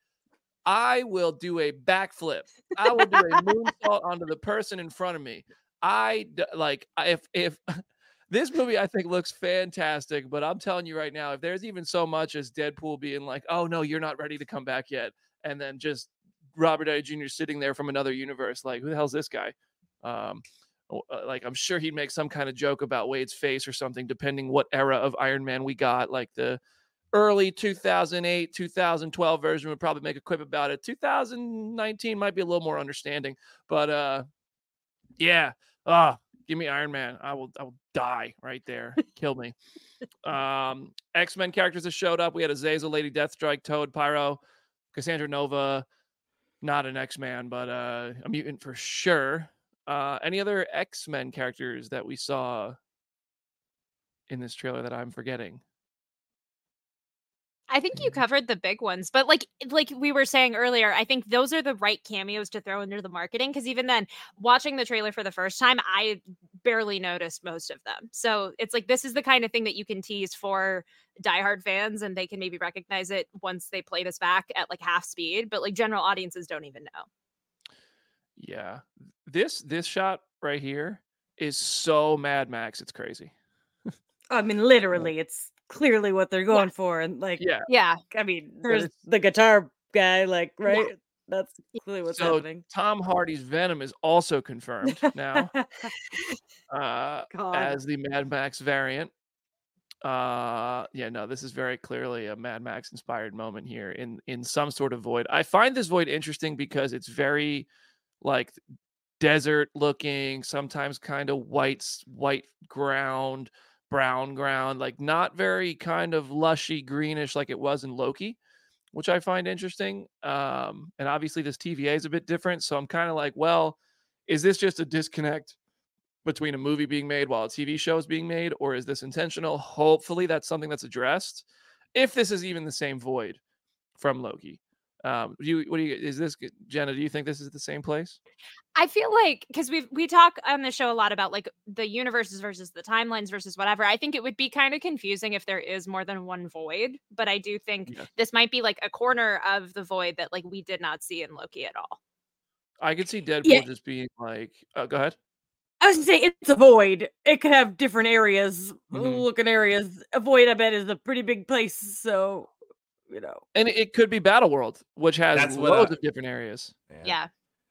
I will do a backflip. I will do a moonsault onto the person in front of me. I d- like if if this movie I think looks fantastic, but I'm telling you right now, if there's even so much as Deadpool being like, "Oh no, you're not ready to come back yet," and then just Robert Downey Junior sitting there from another universe, like, who the hell's this guy? Um, like, I'm sure he'd make some kind of joke about Wade's face or something, depending what era of Iron Man we got. Like the early two thousand eight, two thousand twelve version would probably make a quip about it. two thousand nineteen might be a little more understanding, but uh, yeah, ah, oh, give me Iron Man. I will, I will die right there. Kill me. Um, X-Men characters have showed up. We had Azazel, Lady Deathstrike, Toad, Pyro, Cassandra Nova. not an X-Man, but uh, a mutant for sure. Uh, any other X-Men characters that we saw in this trailer that I'm forgetting? I think you covered the big ones, but like like we were saying earlier, I think those are the right cameos to throw into the marketing, because even then, watching the trailer for the first time, I barely noticed most of them. So it's like this is the kind of thing that you can tease for diehard fans, and they can maybe recognize it once they play this back at like half speed, but like general audiences don't even know. Yeah, this this shot right here is so Mad Max, it's crazy. I mean, literally, it's clearly what they're going for, and like, Yeah, Yeah. I mean, But there's it's- the guitar guy, like, Yeah. right? That's clearly what's so happening. Tom Hardy's Venom is also confirmed now uh, God. as the Mad Max variant. Uh, yeah, no, this is very clearly a Mad Max inspired moment here in in some sort of void. I find this void interesting because it's very like desert looking, sometimes kind of white s- white ground, brown ground, like not very kind of lushy greenish like it was in Loki, which I find interesting. Um, and obviously this T V A is a bit different, so I'm kind of like, well, is this just a disconnect between a movie being made while a T V show is being made, or is this intentional? Hopefully that's something that's addressed. If this is even the same void from Loki. Um, do you what do you is this Jenna, do you think this is the same place? I feel like because we we talk on the show a lot about like the universes versus the timelines versus whatever. I think it would be kind of confusing if there is more than one void, but I do think Yeah. this might be like a corner of the void that like we did not see in Loki at all. I could see Deadpool Yeah. just being like, oh, go ahead. I was gonna say it's a void. It could have different areas, Mhm. looking areas. A void, I bet, is a pretty big place. So, you know, And it, it could be Battle World, which has That's what loads I- of different areas. Yeah.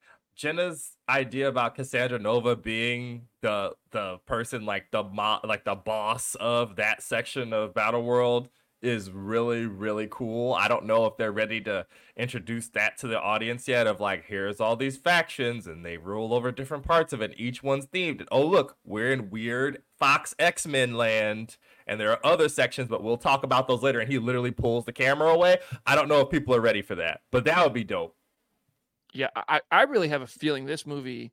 Jenna's idea about Cassandra Nova being the the person like the mo- like the boss of that section of Battle World is really really cool. I don't know if they're ready to introduce that to the audience yet of like here's all these factions and they rule over different parts of it. Each one's themed. And, oh look, we're in weird Fox X-Men land and there are other sections, but we'll talk about those later. And he literally pulls the camera away. I don't know if people are ready for that, but that would be dope. Yeah, I, I really have a feeling this movie,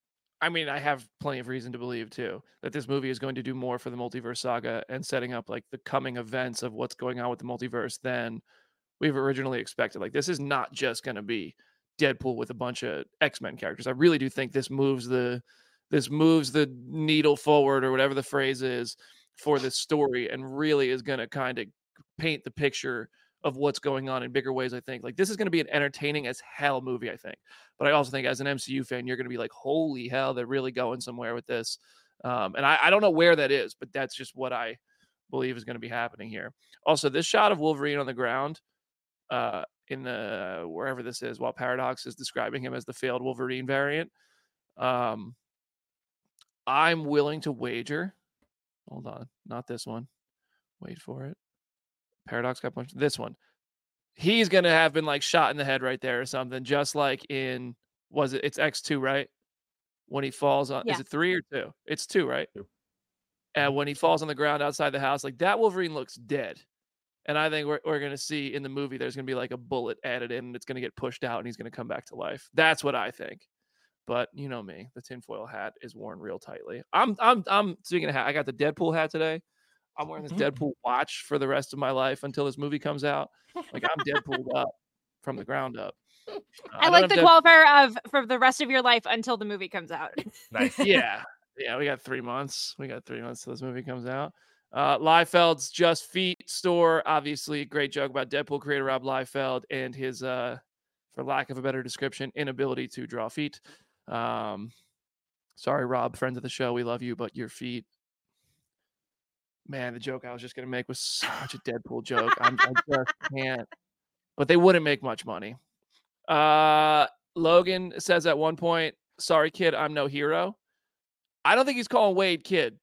I mean, I have plenty of reason to believe too, that this movie is going to do more for the multiverse saga and setting up like the coming events of what's going on with the multiverse than we've originally expected. Like this is not just going to be Deadpool with a bunch of X-Men characters. I really do think this moves the this moves the needle forward or whatever the phrase is for this story and really is going to kind of paint the picture of what's going on in bigger ways. I think like this is going to be an entertaining as hell movie, I think. But I also think as an M C U fan, you're going to be like, holy hell, they're really going somewhere with this. Um, and I, I don't know where that is, but that's just what I believe is going to be happening here. Also, this shot of Wolverine on the ground uh, in the wherever this is, while Paradox is describing him as the failed Wolverine variant, um, I'm willing to wager. Hold on, not this one. Wait for it. Paradox got punched. This one. He's gonna have been like shot in the head right there or something, just like in was it? It's X two, right? When he falls on, Yeah. is it three or two? It's two, right? Two. And when he falls on the ground outside the house, like that Wolverine looks dead. And I think we're we're gonna see in the movie there's gonna be like a bullet added in, and it's gonna get pushed out, and he's gonna come back to life. That's what I think. But you know me, the tinfoil hat is worn real tightly. I'm I'm I'm speaking of hat. I got the Deadpool hat today. I'm wearing this Deadpool watch for the rest of my life until this movie comes out. Like I'm Deadpooled up from the ground up. Uh, I don't like have the Deadpool- qualifier of for the rest of your life until the movie comes out. Nice. Yeah, yeah. We got three months. We got three months till this movie comes out. Uh, Liefeld's Just Feet store, obviously, great joke about Deadpool creator Rob Liefeld and his, uh, for lack of a better description, inability to draw feet. Um, sorry, Rob, friend of the show, we love you, but your feet. Man, the joke I was just gonna make was such a Deadpool joke. I'm, I just can't. But they wouldn't make much money. Uh, Logan says at one point, "Sorry, kid, I'm no hero." I don't think he's calling Wade kid.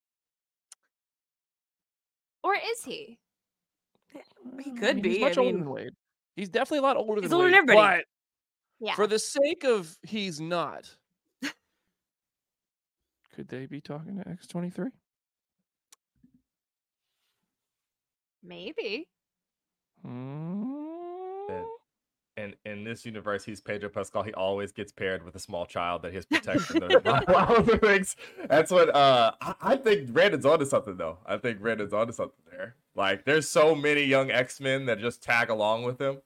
Or is he? he I could mean, be. He's much I older mean, than Wade. He's definitely a lot older He's than older Wade. than everybody. But Yeah. for the sake of he's not, could they be talking to X twenty-three? Maybe. Mm, in in this universe, he's Pedro Pascal. He always gets paired with a small child that he's protecting the while the things. That's what uh I, I think Brandon's onto something though. I think Brandon's onto something there. Like there's so many young X-Men that just tag along with him.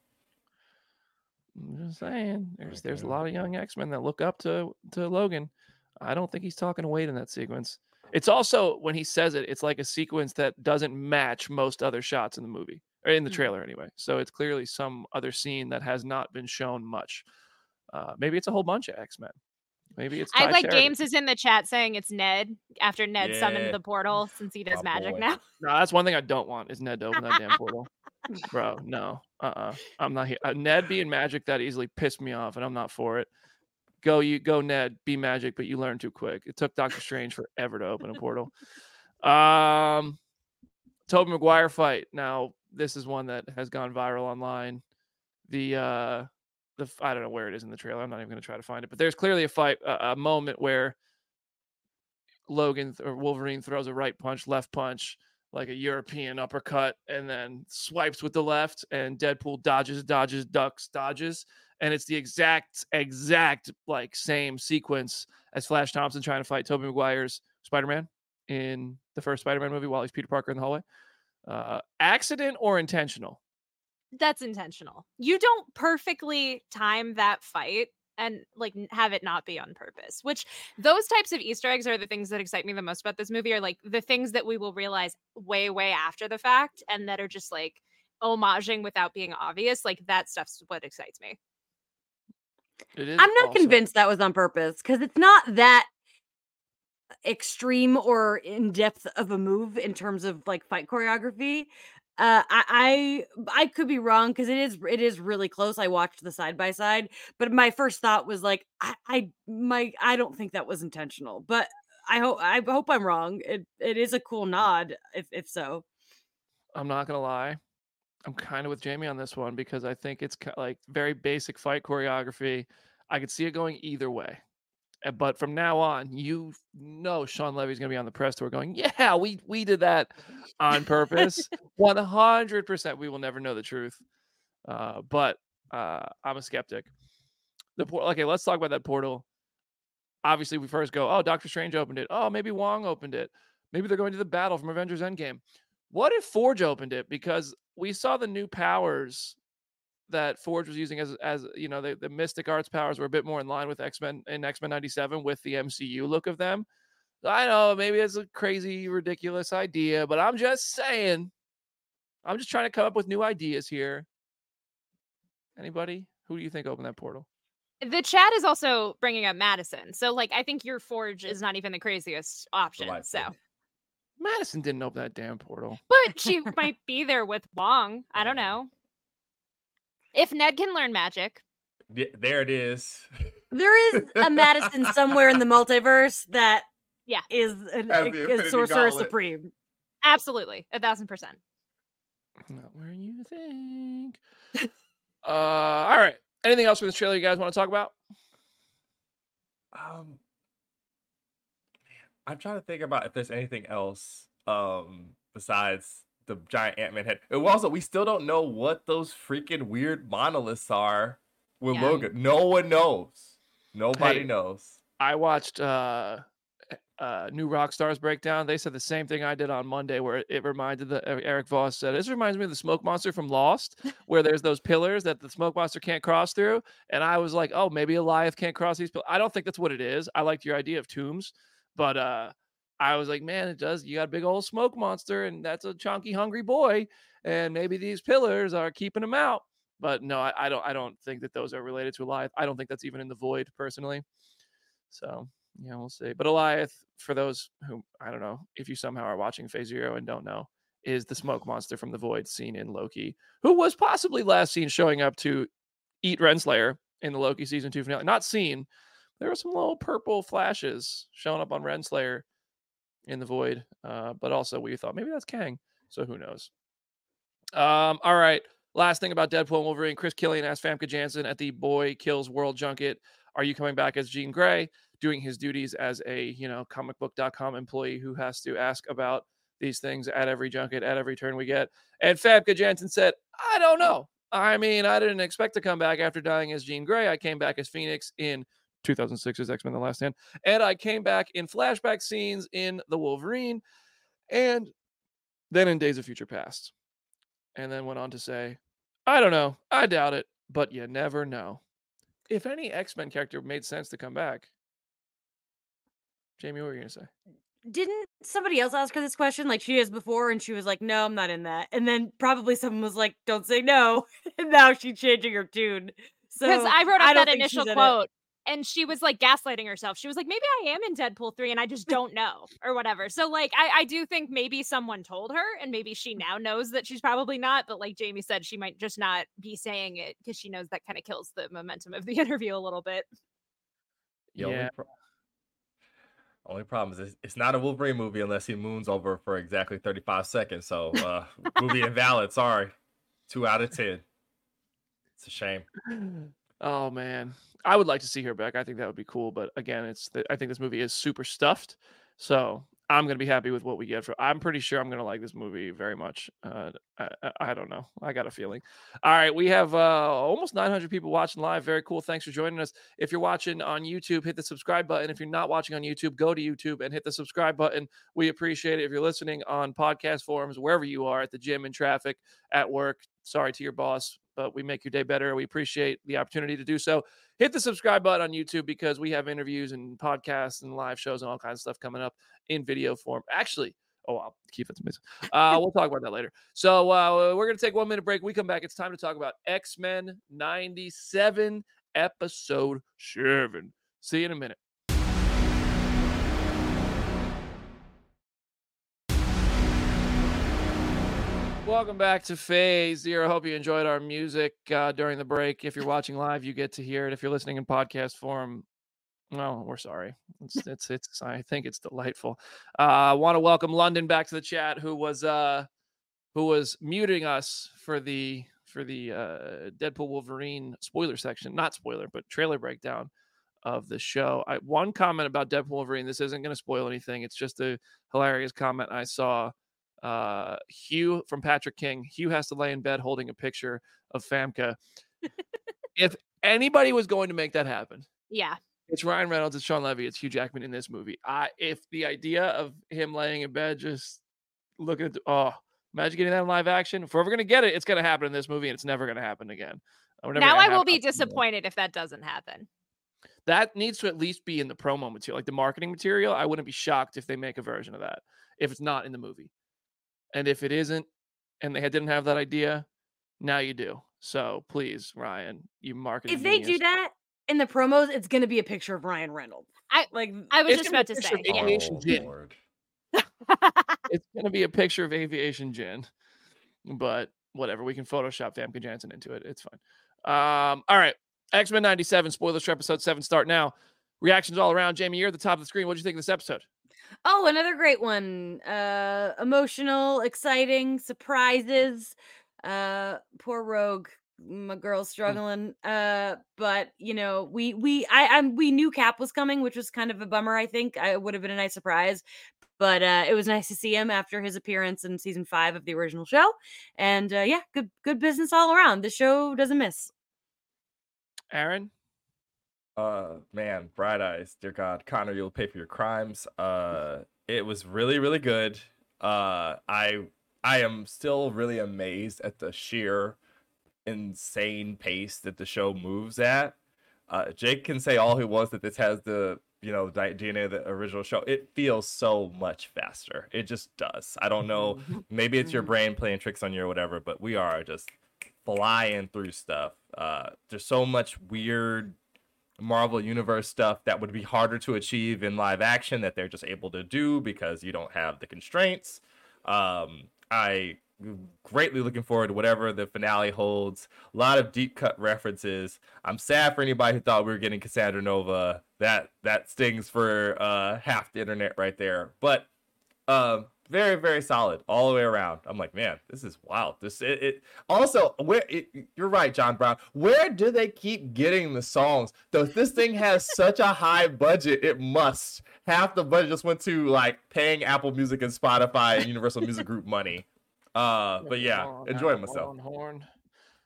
I'm just saying, there's there's a lot of young X-Men that look up to to Logan. I don't think he's talking to Wade in that sequence. It's also when he says it, it's like a sequence that doesn't match most other shots in the movie. Or in the trailer anyway. So it's clearly some other scene that has not been shown much. Uh, maybe it's a whole bunch of X-Men. Maybe it's I Ty like Sheridan. James is in the chat saying it's Ned after Ned Yeah. summoned the portal since he does Oh, magic boy. now. No, that's one thing I don't want is Ned to open that damn portal. Bro, no. Uh-uh. I'm not here. Uh, Ned being magic that easily pissed me off, and I'm not for it. Go, you go, Ned. Be magic, but you learn too quick. It took Doctor Strange forever to open a portal. Um, Tobey Maguire fight. Now, this is one that has gone viral online. The uh, the I don't know where it is in the trailer. I'm not even going to try to find it. But there's clearly a fight, a, a moment where Logan th- or Wolverine throws a right punch, left punch, like a European uppercut, and then swipes with the left, and Deadpool dodges, dodges, ducks, dodges, and it's the exact, exact like same sequence as Flash Thompson trying to fight Tobey Maguire's Spider-Man in the first Spider-Man movie while he's Peter Parker in the hallway. Uh, accident or intentional? That's intentional. You don't perfectly time that fight and like n- have it not be on purpose, which those types of Easter eggs are the things that excite me the most about this movie, are like the things that we will realize way, way after the fact and that are just like homaging without being obvious. Like that stuff's what excites me. It is I'm not also- convinced that was on purpose because it's not that extreme or in depth of a move in terms of like fight choreography. Uh, I I, I could be wrong because it is it is really close. I watched the side by side, but my first thought was like I I my I don't think that was intentional. But I hope I hope I'm wrong. It it is a cool nod if if so. I'm not gonna lie. I'm kind of with Jamie on this one because I think it's ki- like very basic fight choreography. I could see it going either way. Uh, But from now on, you know Sean Levy's going to be on the press tour going, yeah, we we did that on purpose. one hundred percent. We will never know the truth. Uh, but uh, I'm a skeptic. The por- Okay, let's talk about that portal. Obviously, we first go, oh, Doctor Strange opened it. Oh, maybe Wong opened it. Maybe they're going to the battle from Avengers Endgame. What if Forge opened it? Because we saw the new powers that Forge was using as as you know the, the Mystic Arts powers were a bit more in line with X-Men in X-Men ninety-seven with the M C U look of them. I know maybe it's a crazy, ridiculous idea, but I'm just saying. I'm just trying to come up with new ideas here. Anybody? Who do you think opened that portal? The chat is also bringing up Madison. So like, I think your Forge is not even the craziest option. light So, thing. Madison didn't open that damn portal. but she might be there with Wong. I don't know. If Ned can learn magic, Yeah, there it is. There is a Madison somewhere in the multiverse that Yeah. is an, Has the a, Infinity sorcerer Gauntlet. supreme. absolutely, a thousand percent. Not where you think. uh, all right. Anything else from this trailer you guys want to talk about? Um, I'm trying to think about if there's anything else um besides the giant Ant-Man head. And also, we still don't know what those freaking weird monoliths are with Yeah. Logan. No one knows. Nobody Hey. knows. I watched uh, uh, New Rockstars breakdown. They said the same thing I did on Monday, where it, it reminded the Eric Voss said this reminds me of the smoke monster from Lost, where there's those pillars that the smoke monster can't cross through. And I was like, oh, maybe Eliath can't cross these pillars. I don't think that's what it is. I liked your idea of tombs, but uh, I was like, man, it does. You got a big old smoke monster, and that's a chunky, hungry boy, and maybe these pillars are keeping him out. But no, I, I don't. I don't think that those are related to Eliath. I don't think that's even in the Void, personally. So yeah, we'll see. But Eliath, for those who I don't know, if you somehow are watching Phase Zero and don't know, is the smoke monster from the Void seen in Loki, who was possibly last seen showing up to eat Renslayer in the Loki season two finale. Not seen. There were some little purple flashes showing up on Renslayer in the Void, uh, but also we thought maybe that's Kang. So who knows? Um, all right. Last thing about Deadpool and Wolverine. Chris Killian asked Famke Janssen at the Boy Kills World Junket, are you coming back as Jean Grey, doing his duties as a, you know, comic book dot com employee who has to ask about these things at every junket, at every turn we get? And Famke Janssen said, I don't know. I mean, I didn't expect to come back after dying as Jean Grey. I came back as Phoenix in two thousand six's X-Men The Last Stand. And I came back in flashback scenes in The Wolverine. And then in Days of Future Past. And then went on to say, I don't know. I doubt it. But you never know. If any X-Men character made sense to come back. Jamie, what were you going to say? Didn't somebody else ask her this question like she has before, and she was like, no, I'm not in that. And then probably someone was like, don't say no. And now she's changing her tune. So Because I wrote up I don't that think initial she's in it. quote, and she was like gaslighting herself. She was like, maybe I am in Deadpool three and I just don't know or whatever. So like, I, I do think maybe someone told her and maybe she now knows that she's probably not. But like Jamie said, she might just not be saying it because she knows that kind of kills the momentum of the interview a little bit. The only, Yeah. pro- only problem is it's, it's not a Wolverine movie unless he moons over for exactly thirty-five seconds. So uh, movie invalid. Sorry. Two out of ten. It's a shame. Oh man, I would like to see her back. I think that would be cool. But again, it's the, I think this movie is super stuffed, so I'm gonna be happy with what we get. For I'm pretty sure I'm gonna like this movie very much. Uh, I, I, I don't know. I got a feeling. All right, we have uh, almost nine hundred people watching live. Very cool. Thanks for joining us. If you're watching on YouTube, hit the subscribe button. If you're not watching on YouTube, go to YouTube and hit the subscribe button. We appreciate it. If you're listening on podcast forums, wherever you are, at the gym, in traffic, at work, sorry to your boss, but we make your day better. We appreciate the opportunity to do so. Hit the subscribe button on YouTube because we have interviews and podcasts and live shows and all kinds of stuff coming up in video form. Actually, oh, I'll keep it to myself. Uh, we'll talk about that later. So uh, we're going to take one minute break. We come back. It's time to talk about X-Men ninety-seven, episode seven. See you in a minute. Welcome back to Phase Zero. I hope you enjoyed our music uh, during the break. If you're watching live, you get to hear it. If you're listening in podcast form, well, we're sorry. It's it's it's. I think it's delightful. Uh, I want to welcome London back to the chat, who was uh, who was muting us for the for the uh, Deadpool Wolverine spoiler section, not spoiler, but trailer breakdown of the show. I one comment about Deadpool Wolverine. This isn't going to spoil anything. It's just a hilarious comment I saw. Uh, Hugh from Patrick King. Hugh has to lay in bed holding a picture of Famke. If anybody was going to make that happen, Yeah. it's Ryan Reynolds, it's Sean Levy, it's Hugh Jackman in this movie. I if the idea of him laying in bed just looking at the, oh, imagine getting that in live action. If we're ever gonna get it, it's gonna happen in this movie, and it's never gonna happen again. We're never Now gonna I will have- be disappointed if that doesn't happen. That needs to at least be in the promo material, like the marketing material. I wouldn't be shocked if they make a version of that if it's not in the movie. And if it isn't, and they didn't have that idea, now you do. So please, Ryan, you marketing. If they do genius. that in the promos, it's going to be a picture of Ryan Reynolds. I like. I was It's just gonna about be to a say. picture of Yeah. aviation Oh, gin. Lord. It's gonna be a picture of aviation gin, but whatever. We can Photoshop Famke Janssen into it. It's fine. Um, all right, X-Men ninety-seven spoilers for episode seven start now. Reactions all around. Jamie, you're at the top of the screen. What did you think of this episode? Oh, another great one. Uh, emotional, exciting, surprises. Uh, poor Rogue, my girl's struggling. Uh, but you know, we we I I we knew Cap was coming, which was kind of a bummer. I think I it would have been a nice surprise. But uh, it was nice to see him after his appearance in season five of the original show, and uh, yeah, good good business all around. The show doesn't miss. Aaron? Uh, man, Bright Eyes, dear God, Connor, you'll pay for your crimes. Uh, it was really, really good. Uh, I I am still really amazed at the sheer insane pace that the show moves at. Uh, Jake can say all he wants that this has the you know the D N A of the original show. It feels so much faster. It just does. I don't know. Maybe it's your brain playing tricks on you or whatever, but we are just flying through stuff. Uh, there's so much weird Marvel Universe stuff that would be harder to achieve in live action that they're just able to do because you don't have the constraints. Um, I greatly looking forward to whatever the finale holds. A lot of deep cut references. I'm sad for anybody who thought we were getting Cassandra Nova. That that stings for uh, half the internet right there. But uh, very very solid all the way around. I'm like, man, this is wild. This it, it also where it, you're right, John Brown. Where do they keep getting the songs? Though this thing has such a high budget, it must half the budget just went to like paying Apple Music and Spotify and Universal Music Group money. Uh, but yeah, Horn, enjoying horn, myself. Horn.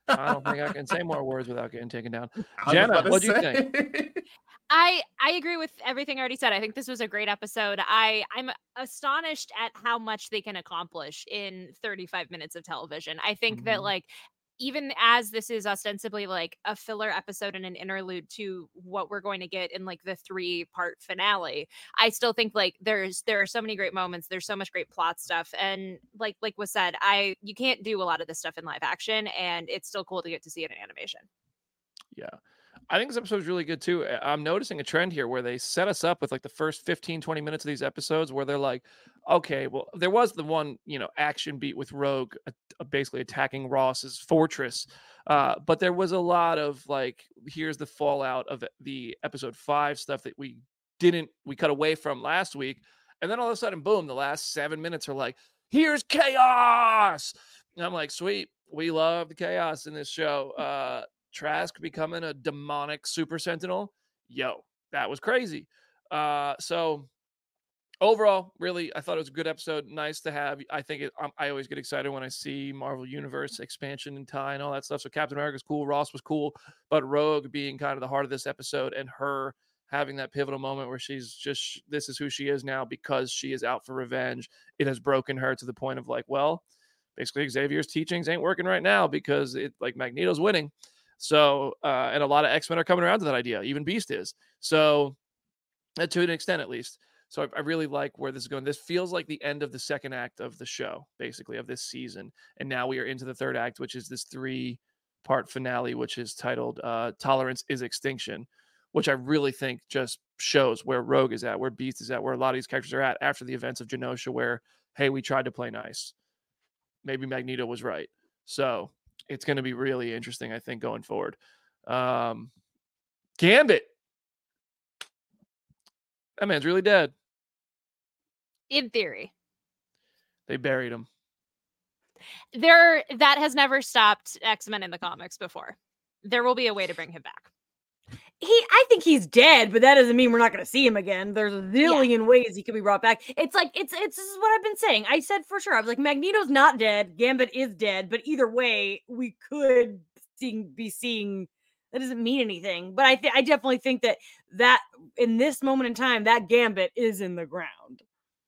I don't think I can say more words without getting taken down. I was Jenna, about to what do you say. think? I I agree with everything I already said. I think this was a great episode. I I'm astonished at how much they can accomplish in thirty-five minutes of television. I think that Mhm. like even as this is ostensibly like a filler episode and an interlude to what we're going to get in like the three part finale, I still think like there's there are so many great moments. There's so much great plot stuff, and like like was said, I you can't do a lot of this stuff in live action, and it's still cool to get to see it in animation. Yeah. I think this episode is really good too. I- I'm noticing a trend here where they set us up with like the first fifteen, twenty minutes of these episodes where they're like, okay, well, there was the one, you know, action beat with Rogue uh, uh, basically attacking Ross's fortress. Uh, but there was a lot of like, here's the fallout of the episode five stuff that we didn't, we cut away from last week. And then all of a sudden, boom, the last seven minutes are like, here's chaos. And I'm like, sweet. We love the chaos in this show. Uh, Trask becoming a demonic super sentinel. Yo, that was crazy. Uh, so overall, really, I thought it was a good episode. Nice to have. I think it, um, I always get excited when I see Marvel Universe expansion and tie and all that stuff. So Captain America's cool. Ross was cool. But Rogue being kind of the heart of this episode and her having that pivotal moment where she's just, this is who she is now because she is out for revenge. It has broken her to the point of like, well, basically Xavier's teachings ain't working right now because it like Magneto's winning. So, uh, and a lot of X-Men are coming around to that idea. Even Beast is. So, uh, to an extent, at least. So, I, I really like where this is going. This feels like the end of the second act of the show, basically, of this season. And now we are into the third act, which is this three-part finale, which is titled uh, Tolerance is Extinction, which I really think just shows where Rogue is at, where Beast is at, where a lot of these characters are at after the events of Genosha, where, hey, we tried to play nice. Maybe Magneto was right. So, it's going to be really interesting, I think, going forward. Um, Gambit. That man's really dead. In theory. They buried him. There that has never stopped X-Men in the comics before. There will be a way to bring him back. He, I think he's dead, but that doesn't mean we're not going to see him again. There's a zillion yeah. ways he could be brought back. It's like, it's, it's, this is what I've been saying. I said for sure, I was like, Magneto's not dead. Gambit is dead, but either way, we could see, be seeing, that doesn't mean anything. But I th- I definitely think that that in this moment in time, that Gambit is in the ground.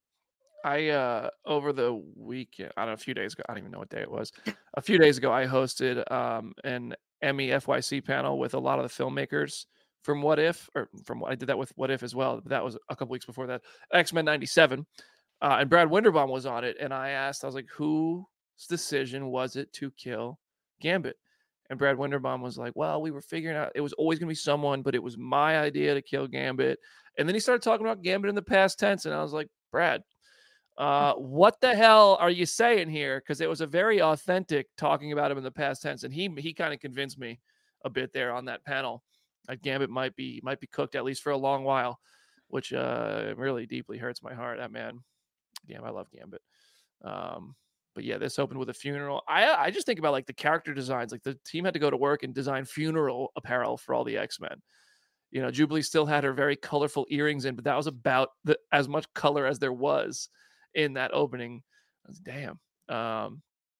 I, uh, over the weekend, I don't know, a few days ago, I don't even know what day it was. A few days ago, I hosted um, an Emmy F Y C panel with a lot of the filmmakers from What If, or from what I did that with What If as well. That was a couple weeks before that. X-Men ninety-seven. Uh, and Brad Winderbaum was on it. And I asked, I was like, whose decision was it to kill Gambit? And Brad Winderbaum was like, well, we were figuring out it was always going to be someone, but it was my idea to kill Gambit. And then he started talking about Gambit in the past tense. And I was like, Brad, uh, what the hell are you saying here? Because it was a very authentic talking about him in the past tense. And he he kind of convinced me a bit there on that panel. Like Gambit might be might be cooked at least for a long while, which uh, really deeply hurts my heart. That man, damn, I love Gambit. Um, but yeah, this opened with a funeral. I I just think about like the character designs. Like the team had to go to work and design funeral apparel for all the X-Men. You know, Jubilee still had her very colorful earrings in, but that was about the, as much color as there was in that opening. Damn. Um,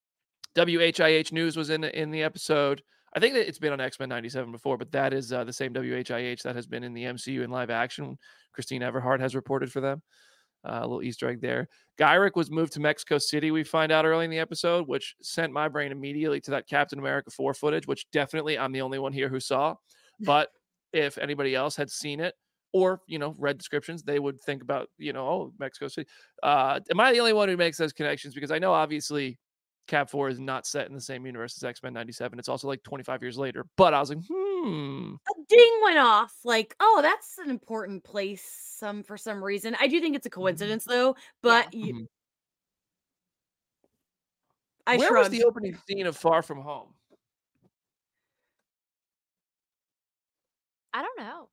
W H I H News was in in the episode. I think that it's been on X-Men ninety-seven before, but that is uh, the same W H I H that has been in the M C U in live action. Christine Everhart has reported for them. Uh, a little Easter egg there. Gyrich was moved to Mexico City, we find out early in the episode, which sent my brain immediately to that Captain America four footage, which definitely I'm the only one here who saw. But if anybody else had seen it or, you know, read descriptions, they would think about, you know, oh, Mexico City. Uh, am I the only one who makes those connections? Because I know obviously Cap four is not set in the same universe as X-Men ninety-seven. It's also like twenty-five years later. But I was like, hmm. A ding went off. Like, oh, that's an important place some for some reason. I do think it's a coincidence though, but Yeah. you, Mm-hmm. I Where shrugged. was the opening scene of Far From Home? I don't know.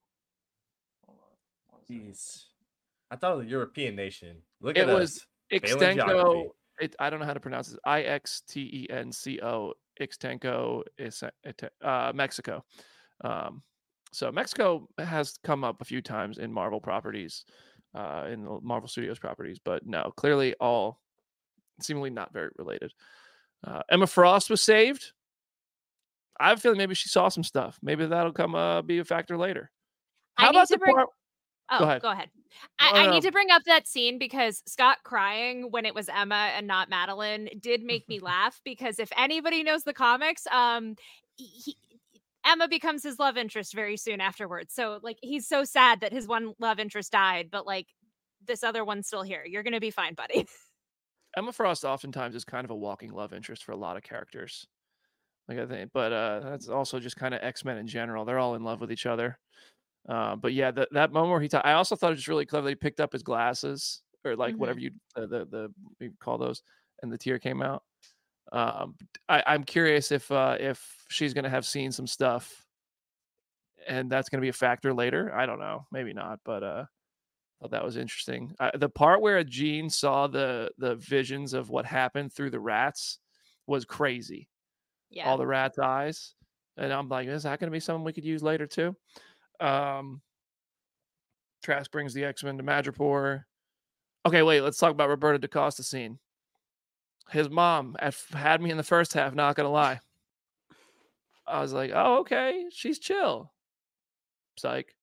Jeez. I thought it was a European nation. Look It at was us. Failing geography. Ixtenco. It, I don't know how to pronounce it. I X T E N C O. Ixtenco is uh, Mexico. Um, so Mexico has come up a few times in Marvel properties, uh, in the Marvel Studios properties, but no, clearly all seemingly not very related. Uh, Emma Frost was saved. I have a feeling maybe she saw some stuff. Maybe that'll come uh, be a factor later. How I need about to the bring. part? Oh, Go ahead. go ahead. No, I, I no. need to bring up that scene because Scott crying when it was Emma and not Madeline did make me laugh, because if anybody knows the comics, um, he, Emma becomes his love interest very soon afterwards. So like he's so sad that his one love interest died, but like this other one's still here. You're gonna be fine, buddy. Emma Frost oftentimes is kind of a walking love interest for a lot of characters. Like I think, but uh, that's also just kind of X-Men in general. They're all in love with each other. Uh, but yeah, that that moment where he, ta- I also thought it was really clever. That he picked up his glasses, or like Mhm. whatever you uh, the the you call those, and the tear came out. Um, I, I'm curious if uh, if she's gonna have seen some stuff, and that's gonna be a factor later. I don't know, maybe not, but uh, thought that was interesting. Uh, the part where Jean saw the the visions of what happened through the rats was crazy. Yeah. All the rats' eyes, and I'm like, is that gonna be something we could use later too? Um, Trask brings the X-Men to Madripoor. Okay, wait, let's talk about Roberto DaCosta scene. His mom had me in the first half, not gonna lie. I was like, oh, okay, she's chill. Psych.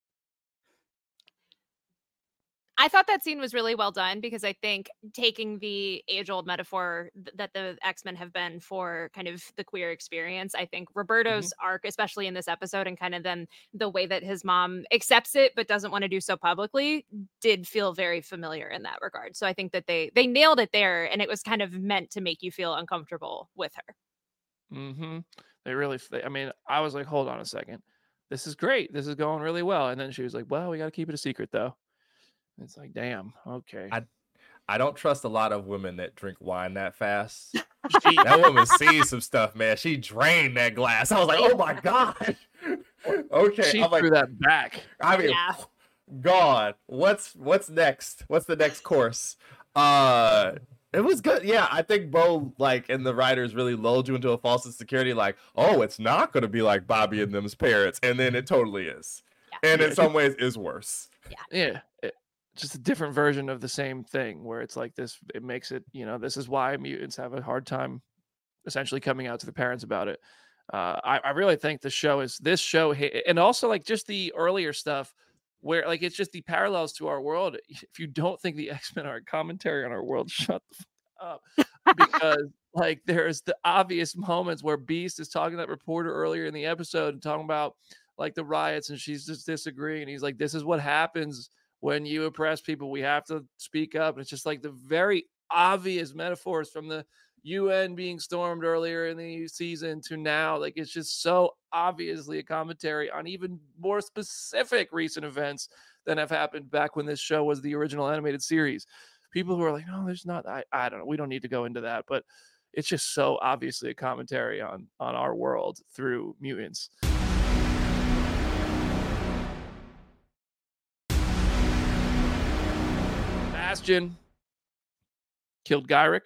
I thought that scene was really well done, because I think taking the age-old metaphor th- that the X-Men have been for kind of the queer experience, I think Roberto's Mm-hmm. arc, especially in this episode, and kind of then the way that his mom accepts it but doesn't want to do so publicly, did feel very familiar in that regard. So I think that they they nailed it there, and it was kind of meant to make you feel uncomfortable with her. Mm-hmm. They really, they, I mean, I was like, hold on a second. This is great. This is going really well. And then she was like, well, we got to keep it a secret, though. It's like, damn, okay. I I don't trust a lot of women that drink wine that fast. She, that woman sees some stuff, man. She drained that glass. I was like, oh my god. Okay, She I'm like, threw that back. I mean, Yeah. God, what's what's next? What's the next course? Uh, it was good. Yeah, I think Bo, like, and the writers really lulled you into a false insecurity, like, oh, it's not going to be like Bobby and them's parents, and then it totally is, Yeah. and Yeah. in some ways is worse. Yeah. It, just a different version of the same thing, where it's like this, it makes it, you know, this is why mutants have a hard time essentially coming out to the parents about it. Uh, I, I really think the show is this show, hit, and also like just the earlier stuff where like it's just the parallels to our world. If you don't think the X-Men are a commentary on our world, shut the fuck up. Because like there's the obvious moments where Beast is talking to that reporter earlier in the episode and talking about like the riots, and she's just disagreeing. He's like, this is what happens when you oppress people. We have to speak up. And it's just like the very obvious metaphors from the U N being stormed earlier in the season to now. Like it's just so obviously a commentary on even more specific recent events than have happened back when this show was the original animated series. People who are like, no, there's not, I, I don't know. We don't need to go into that, but it's just so obviously a commentary on, on our world through mutants. Bastion killed Gyrick.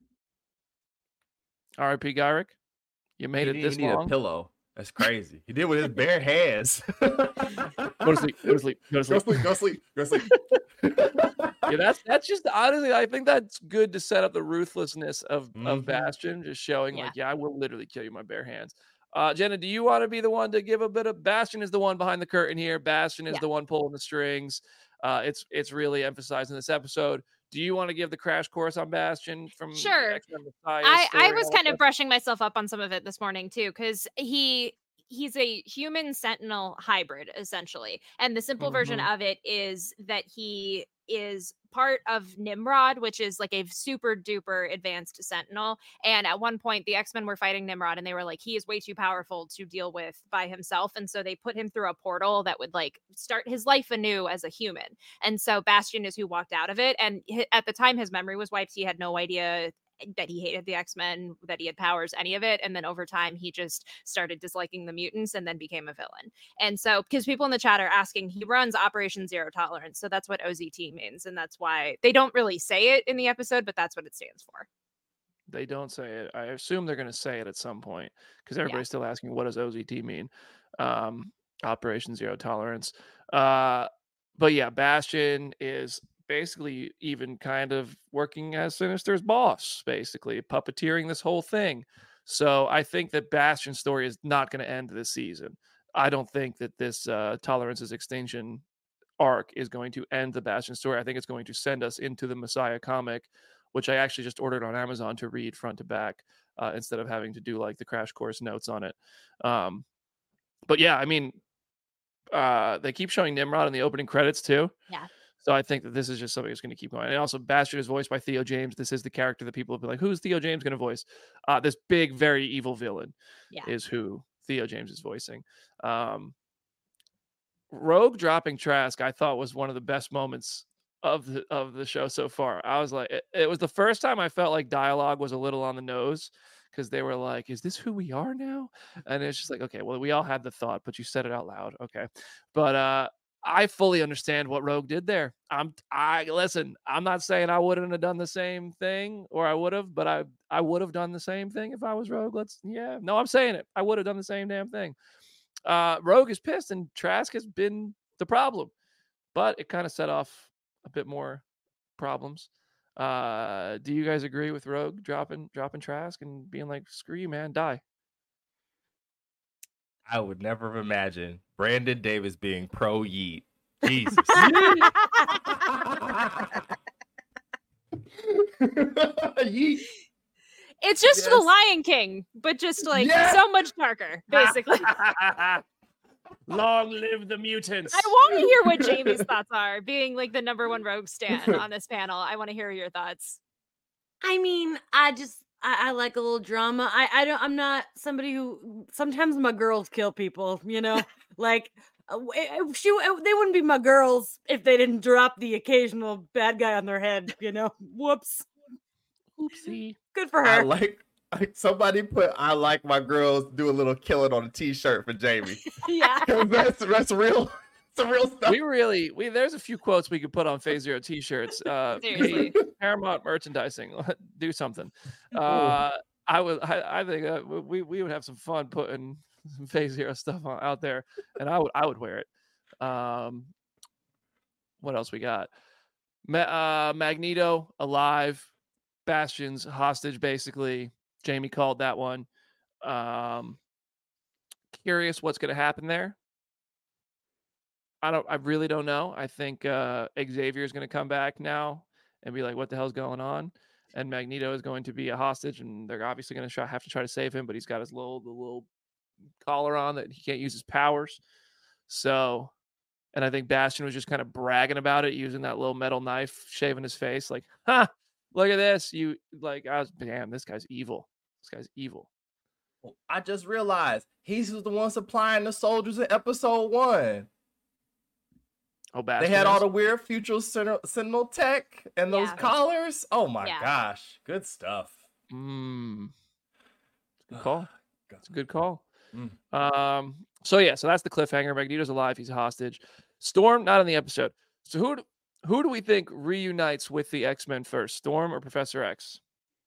R I P Gyrick. You made He it didn't this even need long. a pillow. That's crazy. He did with his bare hands. Go to sleep. Go to sleep. Go to Go sleep. sleep. Go sleep. Go sleep. Yeah, that's that's just honestly, I think that's good to set up the ruthlessness of of Mhm. Bastion, just showing Yeah. like, yeah, I will literally kill you with my bare hands. Uh, Jenna, do you want to be the one to give a bit of? Bastion is the one behind the curtain here. Bastion is Yeah. the one pulling the strings. Uh, it's it's really emphasized in this episode. Do you want to give the crash course on Bastion from the Sure. X-Men Messiah I, story I and was all kind that of brushing myself up on some of it this morning too, because he he's a human sentinel hybrid essentially, and the simple version Mhm. of it is that he is part of Nimrod, which is like a super duper advanced sentinel. And at one point the X-Men were fighting Nimrod, and they were like, he is way too powerful to deal with by himself, and so they put him through a portal that would like start his life anew as a human. And so Bastion is who walked out of it, and hi- at the time his memory was wiped. He had no idea that he hated the X-Men, that he had powers, any of it. And then over time, he just started disliking the mutants and then became a villain. And so, because people in the chat are asking, he runs Operation Zero Tolerance. So that's what O Z T means. And that's why they don't really say it in the episode, but that's what it stands for. They don't say it. I assume they're going to say it at some point because everybody's still asking, what does O Z T mean? Um, Operation Zero Tolerance. Uh, but yeah, Bastion is basically even kind of working as Sinister's boss, basically puppeteering this whole thing. So I think that Bastion's story is not going to end this season. I don't think that this uh, Tolerance's Extinction arc is going to end the Bastion story. I think it's going to send us into the Messiah comic, which I actually just ordered on Amazon to read front to back uh, instead of having to do like the crash course notes on it. Um, but yeah, I mean, uh, they keep showing Nimrod in the opening credits too. Yeah. So I think that this is just something that's going to keep going. And also, Bastion is voiced by Theo James. This is the character that people have been like, who's Theo James going to voice? Uh, this big, very evil villain Yeah. is who Theo James is voicing. Um, Rogue dropping Trask, I thought was one of the best moments of the of the show so far. I was like, it, it was the first time I felt like dialogue was a little on the nose because they were like, is this who we are now? And it's just like, okay, well, we all had the thought, but you said it out loud. Okay. But uh I fully understand what Rogue did there. I'm I listen, I'm not saying I wouldn't have done the same thing or I would have, but I I would have done the same thing if I was Rogue. Let's yeah. No, I'm saying it. I would have done the same damn thing. Uh Rogue is pissed and Trask has been the problem. But it kind of set off a bit more problems. Uh do you guys agree with Rogue dropping dropping Trask and being like, screw you, man, die? I would never have imagined Brandon Davis being pro Yeet. Jesus. Yeet. It's just Yes. the Lion King, but just like Yes. so much darker, basically. Long live the mutants. I want to hear what Jamie's thoughts are, being like the number one Rogue stan on this panel. I want to hear your thoughts. I mean, I just I, I like a little drama. I I don't. I'm not somebody who sometimes my girls kill people. You know, like uh, w- uh, she uh, they wouldn't be my girls if they didn't drop the occasional bad guy on their head. You know, whoops. Oopsie. Good for I her. like I- somebody put I like my girls do a little killing on a t-shirt for Jamie. Yeah. 'Cause that's that's real. It's a real stuff. We really we there's a few quotes we could put on Phase Zero t-shirts. Uh hey, Seriously. Paramount merchandising. Do something. Uh I would I, I think uh, we we would have some fun putting some Phase Zero stuff on, out there, and I would I would wear it. Um what else we got? Ma- uh Magneto alive, Bastion's hostage basically. Jamie called that one. Um curious what's going to happen there. I don't. I really don't know. I think uh, Xavier is going to come back now and be like, "What the hell's going on?" And Magneto is going to be a hostage, and they're obviously going to try have to try to save him. But he's got his little the little collar on that he can't use his powers. So, and I think Bastion was just kind of bragging about it, using that little metal knife, shaving his face, like, "Ha! Look at this! You like, I was damn. This guy's evil. This guy's evil." I just realized he's the one supplying the soldiers in episode one. Oh, Bastion They had all is? the weird future Sentinel, Sentinel tech and those Yeah. collars. Oh my Yeah. gosh, good stuff. Mm. Good call. God. It's a good call. Mm. Um. So yeah. So that's the cliffhanger. Magneto's alive. He's a hostage. Storm not in the episode. So who do, who do we think reunites with the X-Men first? Storm or Professor X?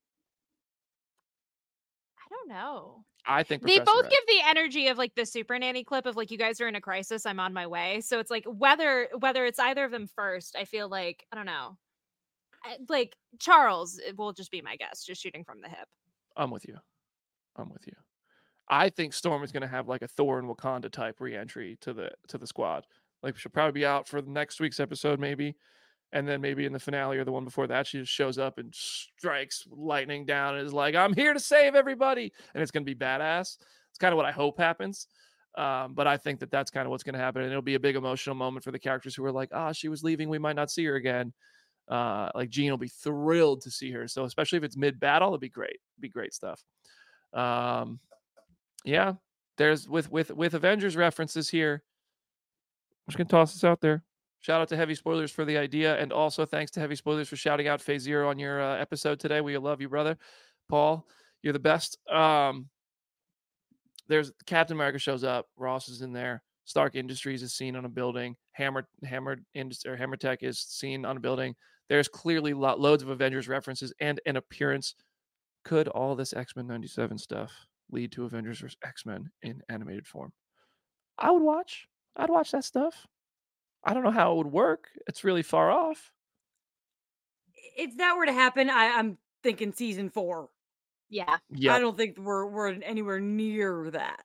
I don't know. I think They Professor both X. give the energy of like the Super Nanny clip of like, you guys are in a crisis, I'm on my way. So it's like whether whether it's either of them first, I feel like I don't know. I- Like Charles it will just be my guess, just shooting from the hip. I'm with you. I'm with you. I think Storm is going to have like a Thor and Wakanda type re-entry to the to the squad. Like she'll probably be out for the next week's episode, maybe, and then maybe in the finale or the one before that, she just shows up and strikes lightning down and is like, "I'm here to save everybody," and it's going to be badass. It's kind of what I hope happens. Um, but I think that that's kind of what's going to happen, and it'll be a big emotional moment for the characters who are like, "Ah, she was leaving. We might not see her again." Uh, like Jean will be thrilled to see her. So especially if it's mid battle, it'd be great. It'd be great stuff. Um, yeah, there's with with with Avengers references here. I'm just gonna toss this out there. Shout out to Heavy Spoilers for the idea, and also thanks to Heavy Spoilers for shouting out Phase Zero on your uh, episode today. We love you, brother. Paul, you're the best. Um, there's Captain America shows up. Ross is in there. Stark Industries is seen on a building. Hammer Hammer Industry or Hammer Tech is seen on a building. There's clearly lo- loads of Avengers references and an appearance. Could all this X-Men ninety-seven stuff lead to Avengers versus X-Men in animated form? I would watch. I'd watch that stuff. I don't know how it would work. It's really far off. If that were to happen, I, I'm thinking season four. Yeah. Yeah. I don't think we're we're anywhere near that.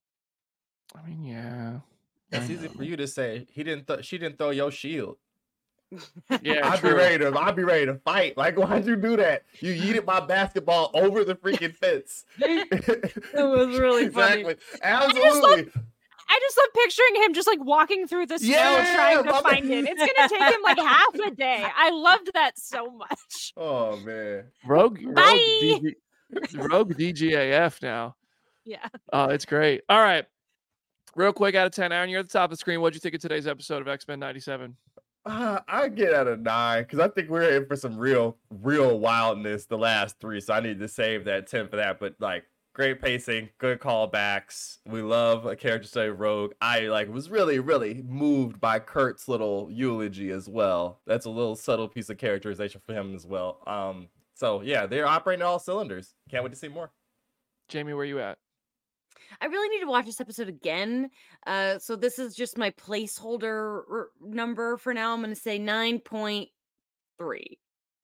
I mean, yeah. It's I easy know. for you to say he didn't. Th- she didn't throw your shield. Yeah, I'd true. be ready to. I'd be ready to fight. Like, why'd you do that? You yeeted my basketball over the freaking fence. It was really funny. Exactly. Absolutely. I just love picturing him just like walking through the snow Yeah, trying to my find man. it. It's gonna take him like half a day. I loved that so much. Oh man. Rogue, Rogue, Bye. D G, Rogue D G A F now. Yeah. Oh, it's great. All right. Real quick, out of ten, Aaron, you're at the top of the screen. What'd you think of today's episode of X-Men ninety-seven? Uh, I get out of nine because I think we're in for some real, real wildness the last three. So I need to save that ten for that. But like, great pacing, good callbacks. We love a character study of Rogue. I like was really, really moved by Kurt's little eulogy as well. That's a little subtle piece of characterization for him as well. Um, so yeah, they're operating all cylinders. Can't wait to see more. Jamie, where you at? I really need to watch this episode again. Uh, so this is just my placeholder r- number for now. I'm going to say nine point three.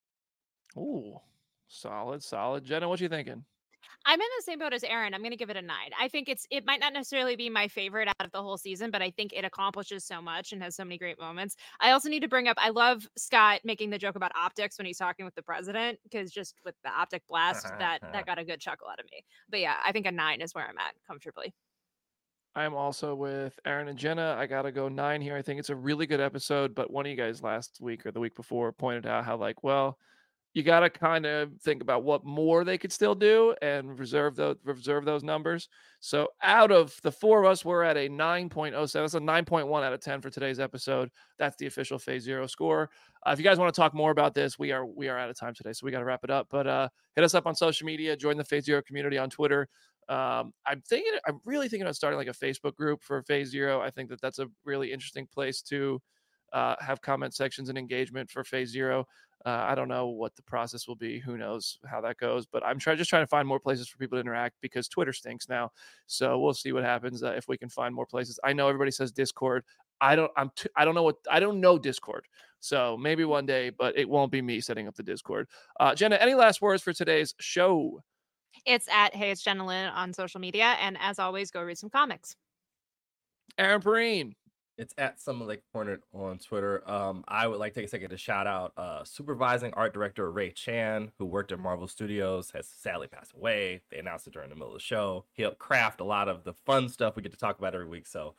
Ooh, solid, solid. Jenna, what you thinking? I'm in the same boat as Aaron. I'm going to give it a nine. I think it's it might not necessarily be my favorite out of the whole season, but I think it accomplishes so much and has so many great moments. I also need to bring up, I love Scott making the joke about optics when he's talking with the president, because just with the optic blast, that that got a good chuckle out of me. But yeah, I think a nine is where I'm at comfortably. I'm also with Aaron and Jenna. I gotta go nine here. I think it's a really good episode, but one of you guys last week or the week before pointed out how like, well, you got to kind of think about what more they could still do and reserve those reserve those numbers. So out of the four of us, we're at a nine point oh seven. That's a nine point one out of ten for today's episode. That's the official Phase Zero score. Uh, if you guys want to talk more about this, we are we are out of time today, so we got to wrap it up. But uh, hit us up on social media. Join the Phase Zero community on Twitter. Um, I'm thinking, I'm really thinking about starting like a Facebook group for Phase Zero. I think that that's a really interesting place to uh, have comment sections and engagement for Phase Zero. Uh, I don't know what the process will be. Who knows how that goes? But I'm trying, just trying to find more places for people to interact because Twitter stinks now. So we'll see what happens uh, if we can find more places. I know everybody says Discord. I don't. I'm. T- I don't know what. I don't know Discord. So maybe one day, but it won't be me setting up the Discord. Uh, Jenna, any last words for today's show? It's at Hey It's Jenna Lynn on social media, and as always, go read some comics. Aaron Perrine. It's at Summer Lake Corner on Twitter. Um, I would like to take a second to shout out uh, supervising art director Ray Chan, who worked at Marvel Studios, has sadly passed away. They announced it during the middle of the show. He helped craft a lot of the fun stuff we get to talk about every week. So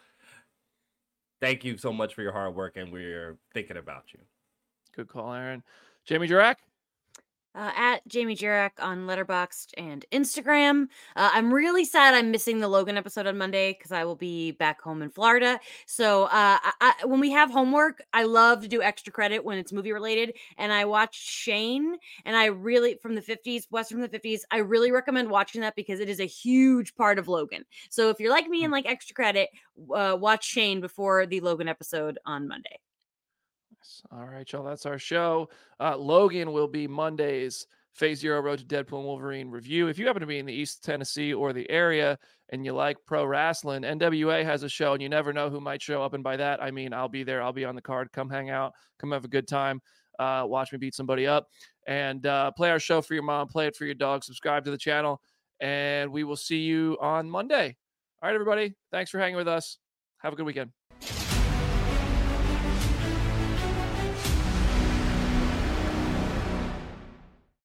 thank you so much for your hard work, and we're thinking about you. Good call, Aaron. Jamie Jurak. Uh, at Jamie Jarek on Letterboxd and Instagram. Uh, I'm really sad I'm missing the Logan episode on Monday because I will be back home in Florida. So uh, I, I, when we have homework, I love to do extra credit when it's movie related. And I watched Shane, and I really, from the fifties, Western from the fifties, I really recommend watching that because it is a huge part of Logan. So if you're like me and like extra credit, uh, watch Shane before the Logan episode on Monday. All right, y'all. That's our show. Uh, Logan will be Monday's Phase Zero Road to Deadpool and Wolverine review. If you happen to be in the East Tennessee or the area and you like pro wrestling, N W A has a show, and you never know who might show up. And by that, I mean I'll be there. I'll be on the card. Come hang out. Come have a good time. Uh, watch me beat somebody up. And uh, play our show for your mom. Play it for your dog. Subscribe to the channel. And we will see you on Monday. All right, everybody. Thanks for hanging with us. Have a good weekend.